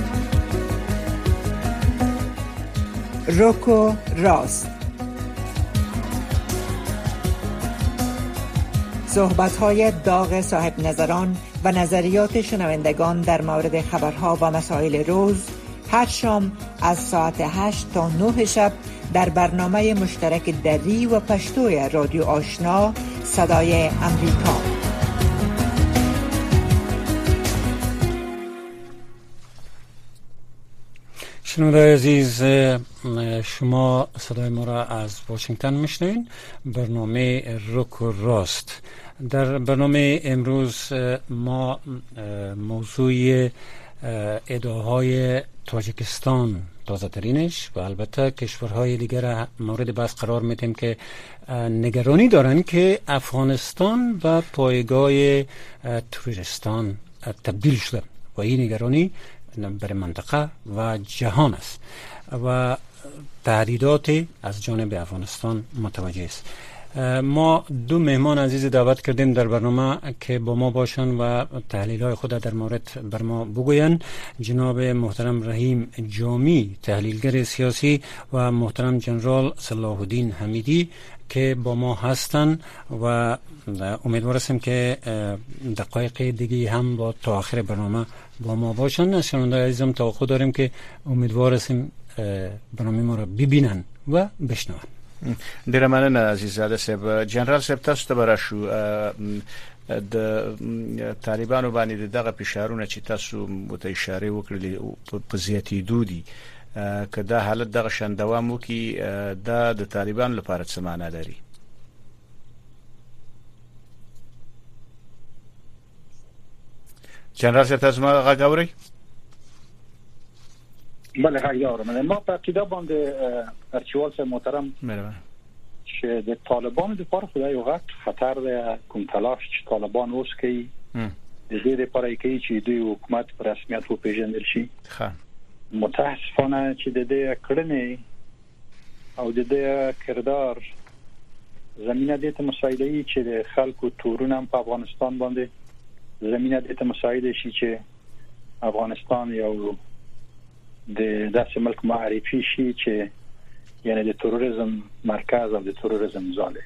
Speaker 4: روکو راست، صحبت‌های داغ صاحب نظران و نظریات شنوندگان در مورد خبرها و مسائل روز هر شام از ساعت 8 تا 9 شب در برنامه مشترک دری و پشتوی رادیو آشنا صدای امریکا.
Speaker 5: شنونده عزیز، شما صدای ما را از واشنگتن میشنوین. برنامه روک و راست. در برنامه امروز ما موضوع ادعاهای تاجیکستان تازه ترینش و البته کشورهای دیگر مورد بحث قرار میدیم که نگرانی دارن که افغانستان و پایگاه تروریستان تبدیل شده و این نگرانی برای منطقه و جهان است و تهدیدات از جانب افغانستان متوجه است. ما دو مهمان عزیز دعوت کردیم در برنامه که با ما باشن و تحلیل‌های خود در مورد بر ما بگوین. جناب محترم رحیم جامی تحلیلگر سیاسی و محترم جنرال صلاح الدین حمیدی که با ما هستن و امیدوار هستیم که دقایق دیگه هم با تا آخر برنامه با ما باشن. از شنونده عزیزم توقع داریم که امیدوار هستیم برنامه ما را ببینن و بشنون.
Speaker 6: ډیره مننه عزیزاده صاحب. جنرال صاحب تاسو ته براشو د طالبانو باندې دغه فشارونه چې تاسو مت اشاره وکړلې په زیاتېدو دي که دا حالت دغه شان دوام وکړي دا د طالبانو لپاره څه معنی لري؟ جنرال صاحب تاسو ما غواړئ؟
Speaker 1: بله غیارم. ما په ابتدا باندې ارچوال صاحب محترم چې د طالبانو د لپاره خدای یو غټ خطر دی کوم تلاش چې طالبان اوس کوي د دې لپاره کوي چې دوی حکومت په رسمیت وپېژندل شي. متاسفانه چې د دې کړنې او د دې کردار زمينه د مسایلې چې د خلکو تورونه په افغانستان باندې زمينه د مسایلې شي چې افغانستان یو د داسې ملک معرفي شي چې یعنی د تروریسم مرکز او د تروریسم ځاله.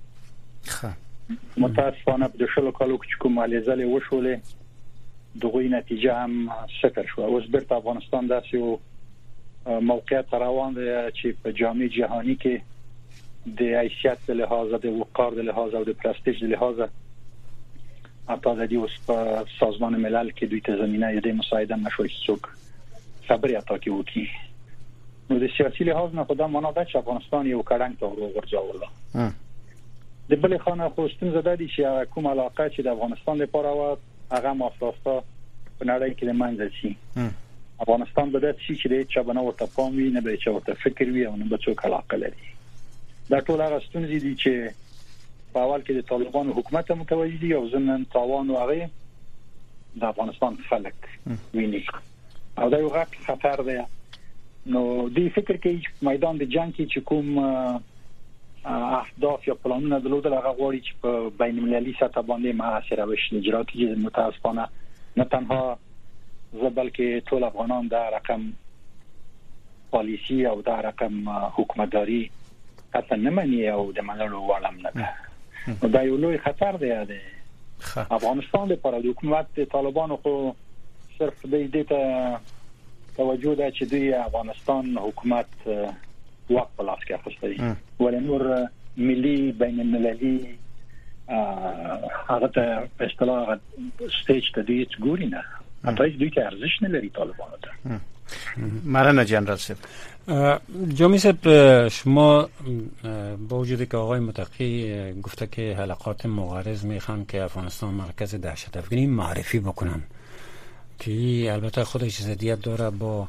Speaker 1: متاسفانه په شلو کالو کې کوم علیزله وشولې دغه نتیجه هم صفر شو. اوس بیرته افغانستان داسې موقعیت روان دی چې په جامعه جهانی کې د حیثیت له لحاظه د وقار د لحاظه او د پرستیژ د لحاظه حتی د اوس په سازمان ملل کې دوی ته زمينه د مساعده نشوي څوک خبري اتا کې وکی. نو د سیاسي لحاظ نه خدای مونږ د افغانستان یو کډنګ ته ورغورځول. د بلې خانه خوستن زده دي چې کوم علاقه چې د افغانستان لپاره و هغه مافراستا په نړۍ کې لمانځل شي. افغانستان به د شي چې د چا بنو ورته پام وي نه به چا ورته فکر وي او نه به څوک علاقه لري. دا ټول هغه ستونزې دي چې په اول کې د طالبانو حکومت متوجي دي او ځنن تاوان او هغه د افغانستان خلک ویني او دا یو غټ خطر دی. نو دی فکر کې میدان د جنگ کې چې کوم اهداف یا پلانونه درلودل هغه غواړي چې په بین المللي سطح باندې معاصره بشي. اجرا کیږي متاسفانه نه تنها بلکې ټول افغانان دا رقم پالیسی او دا رقم حکومتداري حتی نه مني او د منلو وړ هم نه ده. نو دا یو لوی خطر دی افغانستان لپاره. د حکومت د طالبانو خو صرف د دې ته توجه ده چې دوی افغانستان حکومت وقت په لاس کې اخیستی ولې نور ملي بین المللي هغه ته په اصطلاح سټیج ته دوی ګوري نه حتی دوی ته ارزش نه لري طالبانو ته.
Speaker 6: مرانه جنرال صاحب
Speaker 5: جامی صاحب شما با وجودی که آقای متقی گفته که حلقات مغرض میخوان که افغانستان مرکز دهشت افکنی معرفی بکنن که البته خودش ضدیت داره با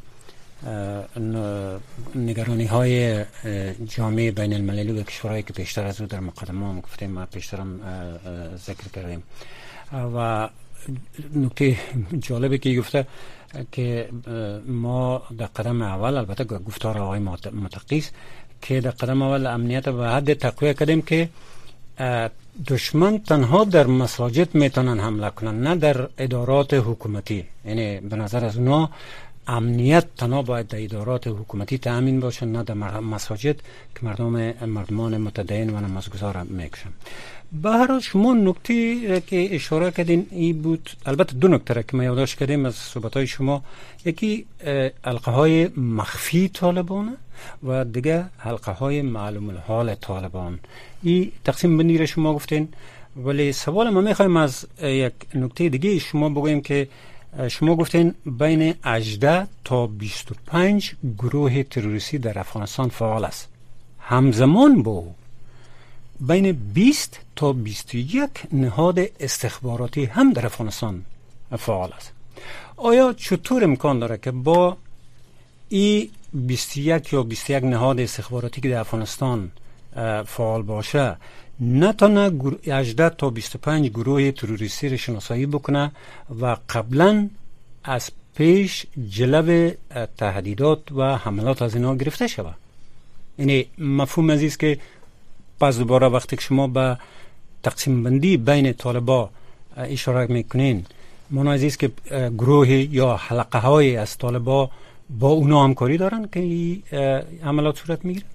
Speaker 5: نگرانی های جامعه بین المللی و کشورهایی که پیشتر از او در مقدمه هم گفتیم ما پیشترم ذکر کردیم. و نکته جالبی که گفته که ما در قدم اول البته گفتار آقای متقی است که در قدم اول امنیت به حد تقویه کردیم که دشمن تنها در مساجد میتونن حمله کنن نه در ادارات حکومتی. یعنی به نظر از اونا امنیت تنها باید در ادارات حکومتی تامین باشه نه در مساجد که مردمان متدین و نمازگزار میکشن. به هر حال شما نکته که اشاره کردین این بود، البته دو نکته که ما یادداشت کردیم از صحبت‌های شما، یکی حلقه های مخفی طالبان و دیگه حلقه های معلوم الحال طالبان. این تقسیم بندی را شما گفتین، ولی سوال ما میخوایم از یک نکته دیگه شما بگوییم که شما گفتین بین 18 تا 25 گروه تروریستی در افغانستان فعال است. همزمان با بین 20 تا 21 نهاد استخباراتی هم در افغانستان فعال است. آیا چطور امکان داره که با این 21 یا 21 نهاد استخباراتی که در افغانستان فعال باشه نتونه 18 تا 25 گروه تروریستی را شناسایی بکنه و قبلا از پیش جلو تهدیدات و حملات از اینا گرفته شود؟ یعنی مفهوم عزیز که پس دوباره وقتی که شما به تقسیم بندی بین طالبا اشاره میکنین، معنی عزیز که گروه یا حلقه های از طالبا با اونا همکاری دارن که این عملات صورت میگیره؟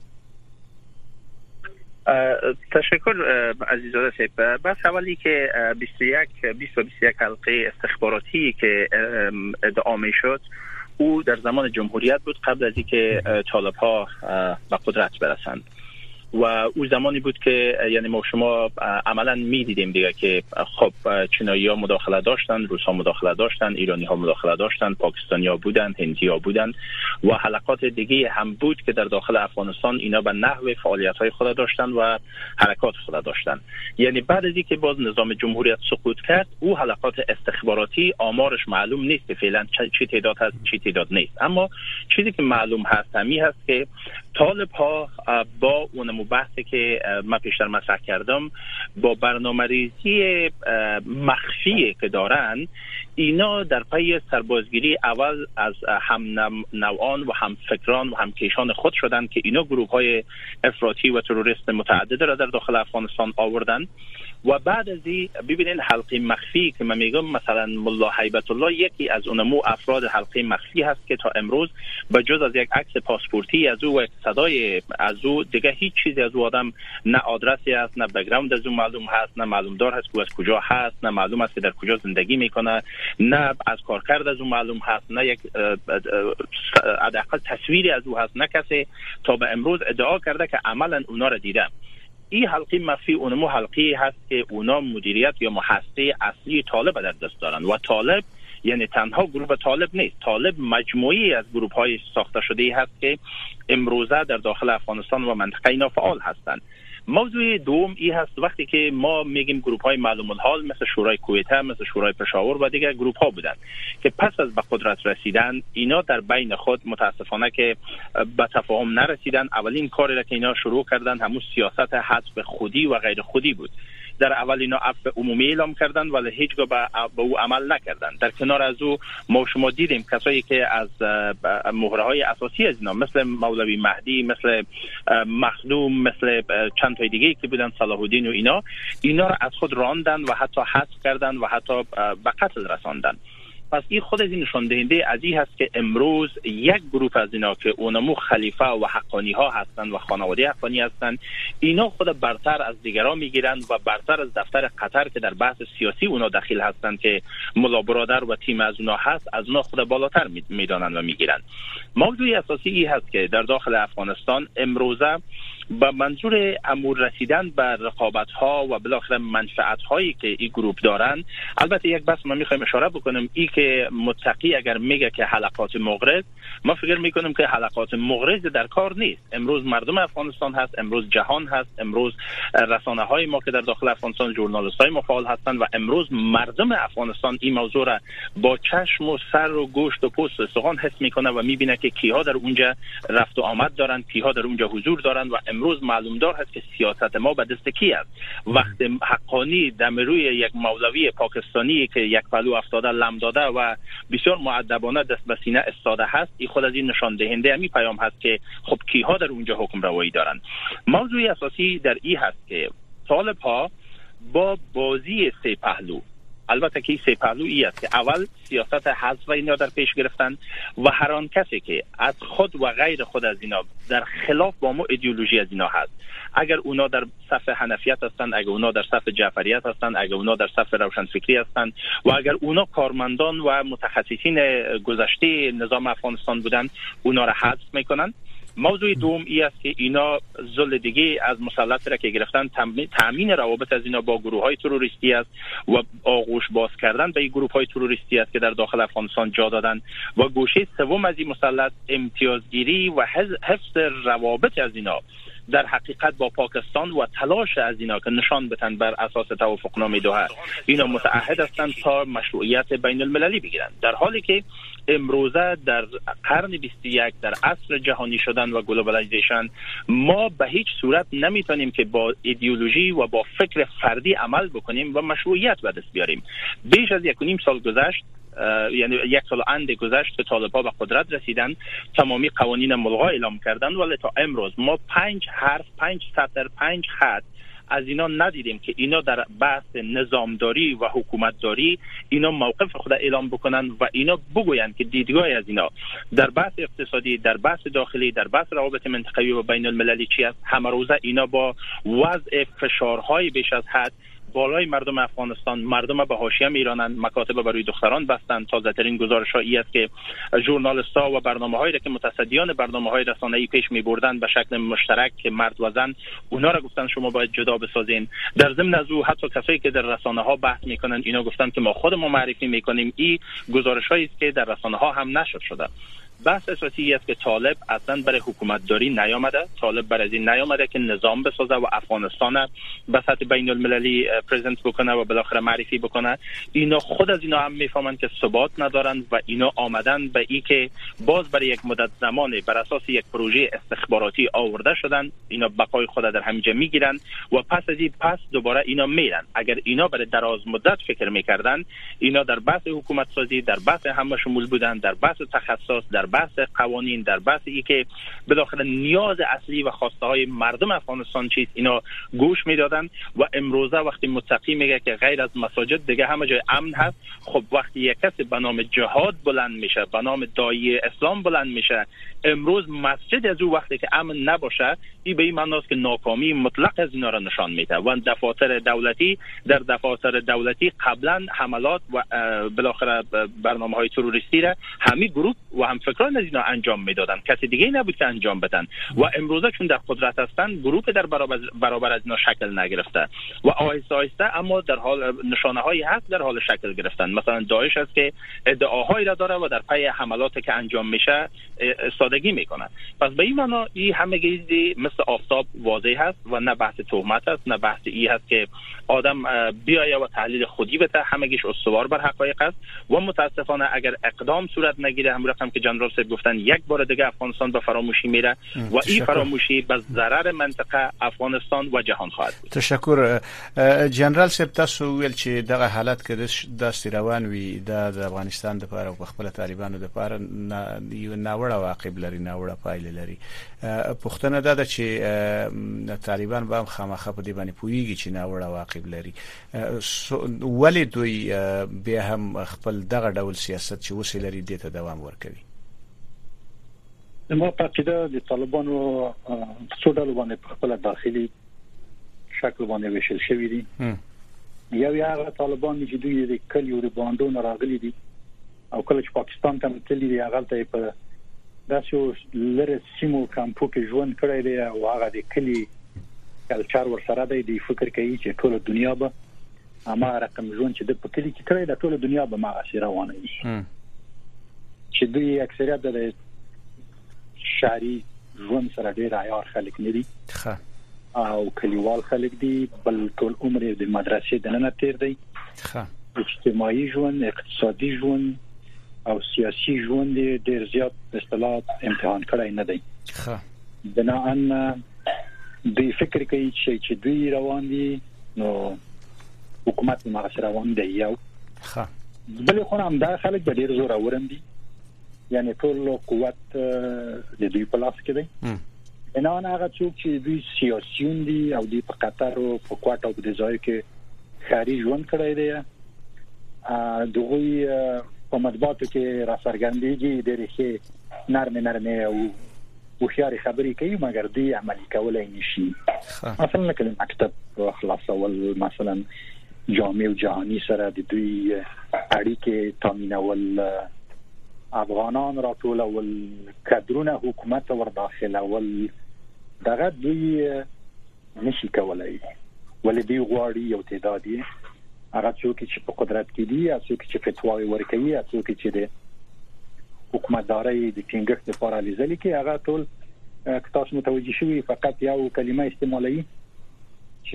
Speaker 8: تشکر عزیزاده صاحب. بس اولی که 21 حلقه استخباراتی که ادعا می شد او در زمان جمهوریت بود، قبل از اینکه طالب‌ها به قدرت برسند و او زمانی بود که یعنی ما شما عملا میدیدیم دیگه که خب چینایی‌ها مداخله داشتن، روس‌ها مداخله داشتن، ایرانی‌ها مداخله داشتن، پاکستانی‌ها بودن، هندی‌ها بودن و حلقات دیگه هم بود که در داخل افغانستان اینا به نحو فعالیت‌های خود داشتن و حرکات خود داشتن. یعنی بعد از اینکه باز نظام جمهوریت سقوط کرد، او حلقات استخباراتی آمارش معلوم نیست که فعلا چه تعداد هست چه تعداد نیست، اما چیزی که معلوم هست همین هست که طالب‌ها با اون بحثی که من پیشتر مطرح کردم با برنامه‌ریزی مخفی که دارن، اینا در پی سربازگیری اول از هم نوعان و هم فکران و هم کیشان خود شدن که اینا گروه‌های افراطی و تروریست متعدد را در داخل افغانستان آوردن و بعد از این ببینین حلقه مخفی که من میگم مثلا ملا هیبت الله یکی از اونمو افراد حلقه مخفی هست که تا امروز به جز از یک عکس پاسپورتی از او و صدای از او دیگه هیچ چیزی از او آدم نه آدرسی است، نه بک‌گراند از او معلوم هست، نه معلوم دار هست که از کجا هست، نه معلوم است که در کجا زندگی میکنه، نه از کارکرد از او معلوم هست، نه یک حداقل تصویری از او هست، نه کسی تا به امروز ادعا کرده که عملا اونا را دیدم. این حلقه مخفی اونمو حلقه هست که اونا مدیریت یا محصه اصلی طالب در دست دارن و طالب یعنی تنها گروه طالب نیست، طالب مجموعی از گروه های ساخته شده هست که امروزه در داخل افغانستان و منطقه اینا فعال هستند. موضوع دوم این هست وقتی که ما میگیم گروه های معلوم الحال مثل شورای کویته، مثل شورای پشاور و دیگر گروه ها بودن که پس از به قدرت رسیدن اینا در بین خود متاسفانه که به تفاهم نرسیدن. اولین کاری را که اینا شروع کردن همون سیاست حذف خودی و غیر خودی بود. در اول اینا عفو عمومی اعلام کردن ولی هیچگاه به او عمل نکردن. در کنار از او ما شما دیدیم کسایی که از مهره های اساسی از اینا مثل مولوی مهدی، مثل مخدوم، مثل چند تا دیگه که بودن صلاح الدین و اینا را از خود راندن و حتی حذف کردن و حتی به قتل رساندن. پس این خود از این نشان دهنده از این هست که امروز یک گروه از اینا که اونمو خلیفه و حقانی ها هستند و خانواده حقانی هستند، اینا خود برتر از دیگران میگیرند و برتر از دفتر قطر که در بحث سیاسی اونا دخیل هستند که ملا برادر و تیم از اونا هست، از اونا خود بالاتر میدانند و میگیرند. موضوع اساسی این هست که در داخل افغانستان امروزه با منظور امور رسیدن به رقابت ها و بالاخره منفعت هایی که این گروه دارن، البته یک بحث ما میخوایم اشاره بکنم، این که متقی اگر میگه که حلقات مغرض، ما فکر میکنیم که حلقات مغرض در کار نیست. امروز مردم افغانستان هست، امروز جهان هست، امروز رسانه های ما که در داخل افغانستان ژورنالیست های مفعال هستند و امروز مردم افغانستان این موضوع را با چشم و سر و گوشت و پوست و استخوان حس میکنه و میبینه که کیها در اونجا رفت و آمد دارن، کیها در اونجا حضور دارن و امروز معلوم دار هست که سیاست ما به دست کی است. وقت حقانی دم روی یک مولوی پاکستانی که یک پلو افتاده لم داده و بسیار مؤدبانه دست به سینه استاده هست، این خود از این نشان دهنده همین پیام هست که خب کیها در اونجا حکم روایی دارن. موضوع اساسی در این هست که طالب ها با بازی سه پهلو، البته که سه پهلو ای است که اول سیاست حذف اینا در پیش گرفتن و هر آن کسی که از خود و غیر خود از اینا در خلاف با ما ایدئولوژی از اینا هست، اگر اونا در صف حنفیت هستند، اگر اونا در صف جعفریت هستند، اگر اونا در صف روشنفکری هستند و اگر اونا کارمندان و متخصصین گذشته نظام افغانستان بودند، اونا را حذف میکنن. موضوع دوم ای است که اینا ذل دیگه از مسلط را که گرفتن تامین روابط از اینا با گروه های تروریستی است و آغوش باز کردن به این گروه های تروریستی است که در داخل افغانستان جا دادن و گوشه سوم از این مسلط امتیازگیری و حفظ روابط از اینا در حقیقت با پاکستان و تلاش از اینا که نشان بدن بر اساس توافقنامه دوحه اینا متعهد هستند تا مشروعیت بین المللی بگیرند، در حالی که امروزه در قرن 21 در عصر جهانی شدن و گلوبالایزیشن ما به هیچ صورت نمیتونیم که با ایدئولوژی و با فکر فردی عمل بکنیم و مشروعیت به دست بیاریم. بیش از 1.5 سال گذشت، یعنی 1 سال اند گذشت که طالب‌ها به قدرت رسیدن، تمامی قوانین ملغا اعلام کردن، ولی تا امروز ما 5 حرف، 5 سطر، 5 خط از اینا ندیدیم که اینا در بحث نظامداری و حکومتداری اینا موقف خود اعلام بکنن و اینا بگویند که دیدگاه از اینا در بحث اقتصادی، در بحث داخلی، در بحث روابط منطقوی و بین المللی چی است. همه روزه اینا با وضع فشارهای بیش از حد بالای مردم افغانستان، مردم به حاشیه میرانند، مکاتب برای دختران بستند. تازه ترین گزارش ها ای است که ژورنالیست ها و برنامه‌هایی را که متصدیان برنامه‌های رسانه‌ای پیش می‌بردند به شکل مشترک که مرد و زن، اونا را گفتن شما باید جدا بسازین. در ضمن از او حتی کسایی که در رسانه‌ها بحث می‌کنند اینا گفتن که ما خودمون معرفی می‌کنیم. این گزارش‌هایی است که در رسانه‌ها هم نشر شده. بحث اساسی است که طالب اصلا برای حکومتداری نیامده، طالب برای این نیامده که نظام بسازه و افغانستان به سطح بین المللی پرزنت بکنه و بالاخره معرفی بکنه. اینا خود از اینا هم میفهمند که ثبات ندارند و اینا آمدن به این که باز برای یک مدت زمانی بر اساس یک پروژه استخباراتی آورده شدن، اینا بقای خود در همینجا میگیرن و پس از این دوباره اینا میرن. اگر اینا برای دراز مدت فکر میکردن، اینا در بحث حکومت سازی، در بحث همه شمول بودن، در بحث تخصص، در بحث قوانین، در بحث ای که بالاخره نیاز اصلی و خواسته های مردم افغانستان چیست اینا گوش میدادن. و امروزه وقتی متقی میگه که غیر از مساجد دیگه همه جای امن هست، خب وقتی یک کسی به نام جهاد بلند میشه، به نام داعی اسلام بلند میشه، امروز مسجد از او وقتی که امن نباشه، این به این معنی است که ناکامی مطلق از اینا را نشان میده. و دفاتر دولتی، در دفاتر دولتی قبلا حملات و بالاخره برنامه‌های تروریستی را همین گروه و هم فکران از اینا انجام میدادن، کسی دیگه نبود که انجام بدن. و امروزه چون در قدرت هستن، گروه در برابر از اینا شکل نگرفته و آهسته آهسته اما در حال نشانه‌هایی هست در حال شکل گرفتن. مثلا داعش است که ادعاهایی را داره و در پی حملاتی که انجام میشه سادگی میکنه. پس به این معنا این همگی مثل آفتاب واضح هست و نه بحث تهمت است، نه بحث ای هست که آدم بیایه و تحلیل خودی بده، همگیش استوار بر حقایق است. و متاسفانه اگر اقدام صورت نگیره، هم رقم که جنرال صاحب گفتن، یک بار دیگه افغانستان به فراموشی میره و این فراموشی به ضرر منطقه، افغانستان و جهان خواهد بود.
Speaker 6: تشکر جنرال صاحب. تاسو ویل چې دغه حالت کې د روان وي د افغانستان د لپاره او خپل طالبانو د لپاره یو ناوړه واقع لري، ناوړه پایله لري. پښتنه ده چې طالبان به خامخا په دې باندې پوېږي چې ناوړه واقع لري. ولې دوی به هم خپل دغه ډول سیاست چې وسیله لري د ته دوام ورکوي؟
Speaker 1: ما په عقیده د طالبانو څو ډول باندې په خپل داخلي شکل باندې وشل شوی دي. یو هغه طالبان چې دوی د کلیو د باندونو راغلي دي او کله چې پاکستان ته تللی دي، هغه ته په داسې لره سیمو کمپو کې ژوند کړی دی او هغه د کلی کلچر ورسره دی، فکر کوي چې ټول دنیا به اما رقم ژوند چې د په کلی کې کړی د ټول دنیا به ما غسی روانه وي. چې دوی اکثریت د شهري ژوند سره ډیر عیار خلک نه دي او کلیوال خلک دي، بل ټول عمر د مدرسې دننه تیر دی. اجتماعي ژوند، اقتصادي ژوند او سیاسي ژوند ډیر زیات اصطلاحات امتحان کړی نه دی. بناءً دوی فکر کوي چې دوی روان دي نو حکومت ما سره روان دی. یو بل خو هم دا خلک به ډیر زور اورم دي، یعنی ټول قوت د دوی په لاس کې دی. نه هغه څوک چې دوی سیاسيون دي او دوی په قطر او په کوټه او د ځای کې خاري ژوند کړی دی، دوی په مطبوعاتو کې را څرګندېږي ډېر ښه نرمه او وخیاري خبرې کوي، مګر دوی عملي کولای نشي. مثلا کله مکتب خلاصول، مثلا جامع او جهانی سره د دوی اړیکې تامینول، افغانان راټولول، کادرونه حکومت ور داخلول، دغه دوی نشي کولای. ولې دوی غواړي یو تعدادي هغه څوک چې په قدرت کې دي، هغه څوک چې فتواوي ورکوي، هغه څوک چې د حکومتداري د ټینګښت لپاره لیدل کې هغه ټول تاسو متوجي شوي فقط یو کلمه استعمالوي چې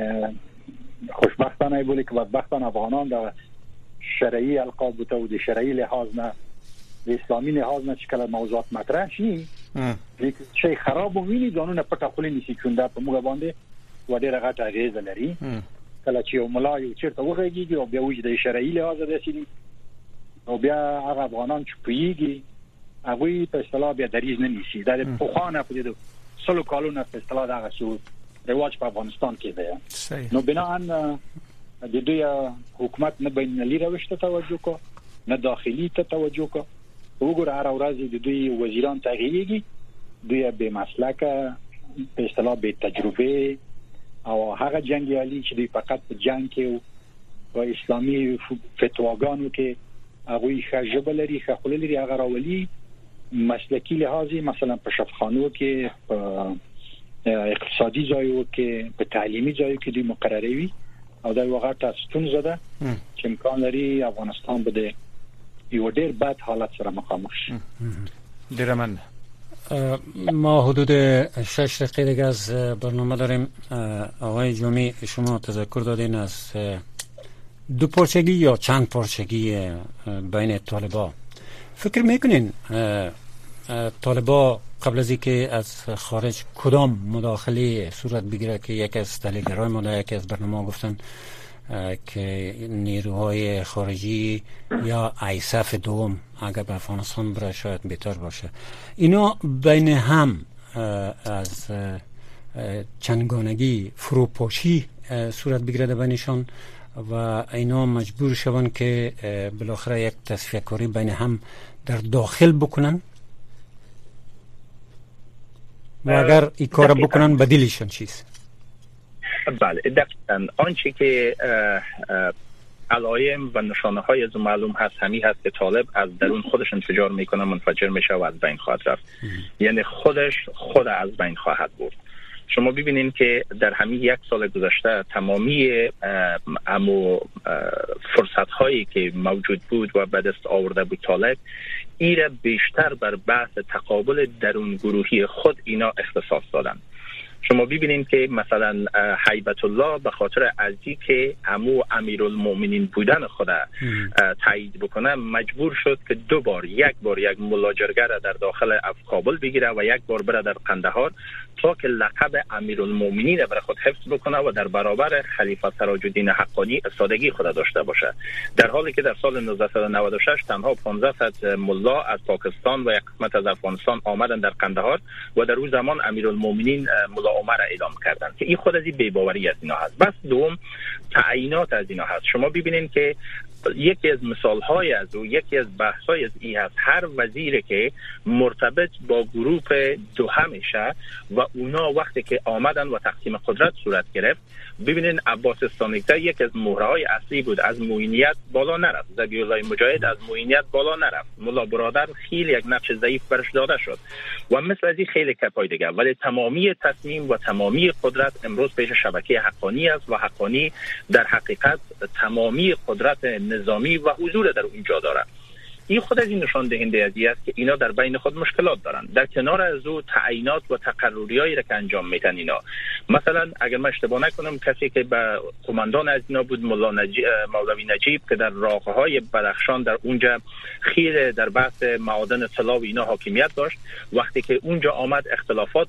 Speaker 1: خوشبختانه بولی که بدبختانه افغانان د شرعي القاب ته د شرعي لحاظ نه د اسلامي لحاظ نه چې کله موضوعات مطرح شي لیک شي خراب ویني ځانونه پټه خولي نشي چوندا په موږ باندې وړه غټه اغیزه لري. کله چې یو ملا یو چیرته وغږیږي او بیا وځي د شرعي لحاظ داسي او بیا هغه افغانان چې پیږي هغه په اصطلاح بیا دریز نه نیسي. دا په خوانه په دې سلو کالونه په اصطلاح دا شو رواج په افغانستان کې دی. نو بناء د دوی حکومت نه بین المللي روش ته توجه کو، نه داخلي ته توجه کو. وګوره هر ورځ د دوی وزیران تغییرېږي، دوی به مسلکه په اصطلاح به تجربه او هغه جنگیالي چې دوی فقط په جنگ کې او اسلامي فتواګانو کې هغه ښه لري، ښه خلل لري، هغه راولي مسلکی لحاظي مثلا په شفخانو کې، په اقتصادي ځایو کې، په تعلیمي ځایو کې دوی مقرروي او دا یو غټه ستونزه ده چې امکان لري افغانستان به یو ډېر بد حالت سره مخامخ شي.
Speaker 6: ډېر مننه.
Speaker 5: ما حدود 6 دقیقه دیگه از برنامه داریم. آقای جمعی شما تذکر دادین از دو پارچگی یا چند پارچگی بین طالبا. فکر میکنین طالبا قبل از اینکه از خارج کدام مداخله صورت بگیره که یکی از تحلیلگرای ما یکی از برنامه گفتن که نیروهای خارجی یا ایسف دوم اگر به افغانستان بره شاید بهتر باشه. اینا بین هم از چندگانگی فروپاشی صورت بگیرده بینشان و اینا مجبور شوند که بالاخره یک تصفیه کاری بین هم در داخل بکنن و اگر این کار بکنن بدیلشان چیست؟
Speaker 8: بله دقیقاً آنچه که علائم و نشانه های از معلوم هست همی هست که طالب از درون خودش انفجار میکنه، منفجر میشه و از بین خواهد رفت. یعنی خود از بین خواهد برد. شما ببینین که در همین 1 سال گذشته تمامی فرصت هایی که موجود بود و به دست آورده بود طالب ایره بیشتر بر بحث تقابل درون گروهی خود اینا اختصاص دادن. شما ببینید که مثلا هیبت الله به خاطر ازی که امیرالمؤمنین بودن خود تایید بکنه مجبور شد که 2 بار، یک بار یک ملاجرگر در داخل کابل بگیره و یک بار بره در قندهار تا که لقب امیرالمؤمنین برای خود حفظ بکنه و در برابر خلیفه سراج الدین حقانی ایستادگی خود داشته باشه، در حالی که در سال 1996 تنها 1500 ملا از پاکستان و یک قسمت از افغانستان آمدن در قندهار و در اون زمان امیرالمؤمنین ملا عمر اعلام کردن که این خود از این بی‌باوری از اینا هست. بس دوم تعیینات از اینا هست. شما ببینید که یکی از مثال‌های از او، یکی از بحث‌های از این هست هر وزیری که مرتبط با گروه دوهمشه و اونا وقتی که آمدن و تقسیم قدرت صورت گرفت، ببینین عباس استانکزی یکی از مهره‌های اصلی بود، از معینیت بالا نرفت. ذبیح الله مجاهد از معینیت بالا نرفت. ملا برادر خیلی یک نقش ضعیف برش داده شد و مثل از این خیلی کپای دیگه، ولی تمامی تصمیم و تمامی قدرت امروز پیش شبکه حقانی است و حقانی در حقیقت تمامی قدرت نظامی و حضور در اونجا داره. این خود از این نشان دهنده ازی است که اینا در بین خود مشکلات دارن. در کنار از او تعیینات و تقرریایی را که انجام میدن اینا، مثلا اگر من اشتباه نکنم کسی که به قماندان از اینا بود مولوی نجیب که در راههای بدخشان در اونجا خیره در بحث معادن طلا و اینا حاکمیت داشت، وقتی که اونجا آمد اختلافات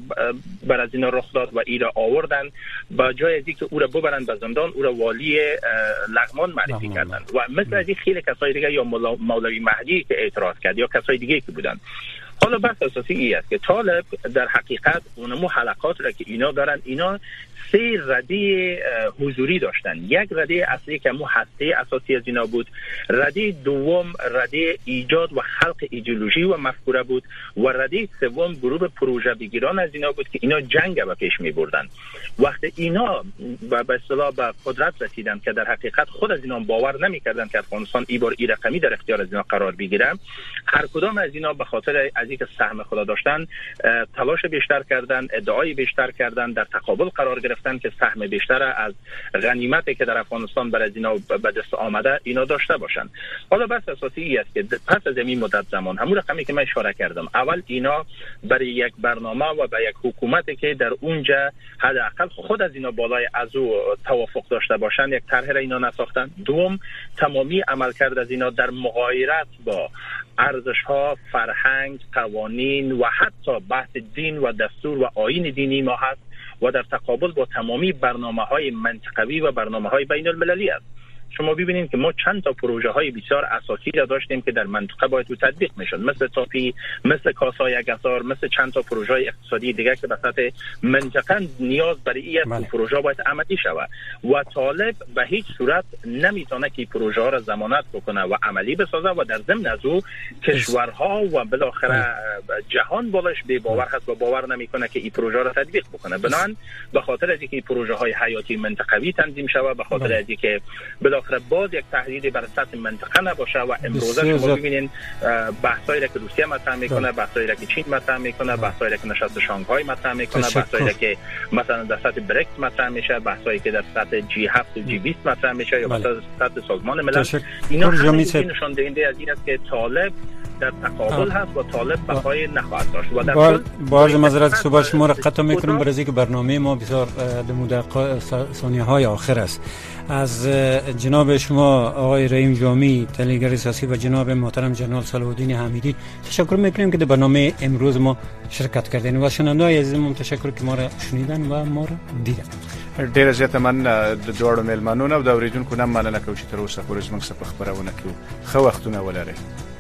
Speaker 8: بر از اینا رخ داد و ایرا آوردن با جای ازی که او را ببرن به زندان، او را والی لغمان معرفی کردن و مثل از این خیلی کسای دیگه یا مولوی مهدی که اعتراض کرد یا کسای دیگه که بودن. حالا بحث اساسی این است که طالب در حقیقت اونمو حلقات را که اینا دارن، اینا 3 رده حضوری داشتن. یک رده اصلی که مو هسته اساسی از اینا بود، رده دوم رده ایجاد و خلق ایدئولوژی و مفکوره بود و رده سوم گروه پروژه بگیران از اینا بود که اینا جنگ به پیش می بردن. وقتی اینا به اصطلاح به قدرت رسیدن که در حقیقت خود از اینا باور نمی کردن که افغانستان ای بار ای رقمی در اختیار از اینا قرار بگیره، هر کدام از اینا به خاطر از اینکه سهم خدا داشتن تلاش بیشتر کردن، ادعای بیشتر کردن، در تقابل قرار گرفتن که سهم بیشتر از غنیمتی که در افغانستان برای اینا به دست آمده اینا داشته باشن. حالا بس اساسی این است که پس از این مدت زمان همون رقمی که من اشاره کردم، اول اینا برای یک برنامه و به یک حکومتی که در اونجا حداقل خود از اینا بالای از او توافق داشته باشن یک طرح را اینا نساختن. دوم تمامی عملکرد از اینا در مغایرت با ارزش‌ها، فرهنگ، قوانین و حتی بحث دین و دستور و آیین دینی ما هست و در تقابل با تمامی برنامه‌های منطقوی و برنامه‌های بین المللی است. شما ببینید که ما چند تا پروژه های بسیار اساسی را داشتیم که در منطقه باید تطبیق میشد، مثل تاپی، مثل کاسای گسار، مثل چند تا پروژه های اقتصادی دیگه که به سطح منطقه نیاز برای این پروژه باید عملی شود و طالب به هیچ صورت نمیتونه که پروژه ها را ضمانت بکنه و عملی بسازه و در ضمن از او کشورها و بالاخره جهان بالش بی باور هست و باور نمیکنه که این پروژه را تطبیق بکنه. بنابراین به خاطر از اینکه پروژه های حیاتی منطقوی تنظیم شود، به خاطر از اینکه بالاخره باز یک تهدید بر سطح منطقه نباشه و امروزه شما ببینید بحثایی را که روسیه مطرح میکنه، بحثایی را که چین مطرح میکنه، بحثایی را که نشست شانگهای مطرح میکنه، بحثایی را که مثلا در سطح بریکس مطرح میشه، بحثایی که در سطح جی 7 و جی 20 مطرح میشه یا مثلا سطح سازمان ملل، اینا همه نشان دهنده از این است که طالب در تقابل هست و طالب بقای نخواهد داشت. و در
Speaker 5: باز معذرت صحبت شما را قطع میکنم برای اینکه برنامه ما بسیار در مدت ثانیه های آخر است. از جناب شما آقای رحیم جامی تحلیلگر سیاسی و جناب محترم جنرال صلاح الدین حمیدی تشکر میکنیم که در برنامه امروز ما شرکت کردین و شنونده‌های عزیزمون تشکر که ما را شنیدن و ما را دیدن.
Speaker 6: ډیره زیاته مننه د دوړو میلمنونو او د اوریدونکو نه مننه کوم چې تر اوسه پورې زموږ څخه خبرونه کوي. خو وختونه ولرئ.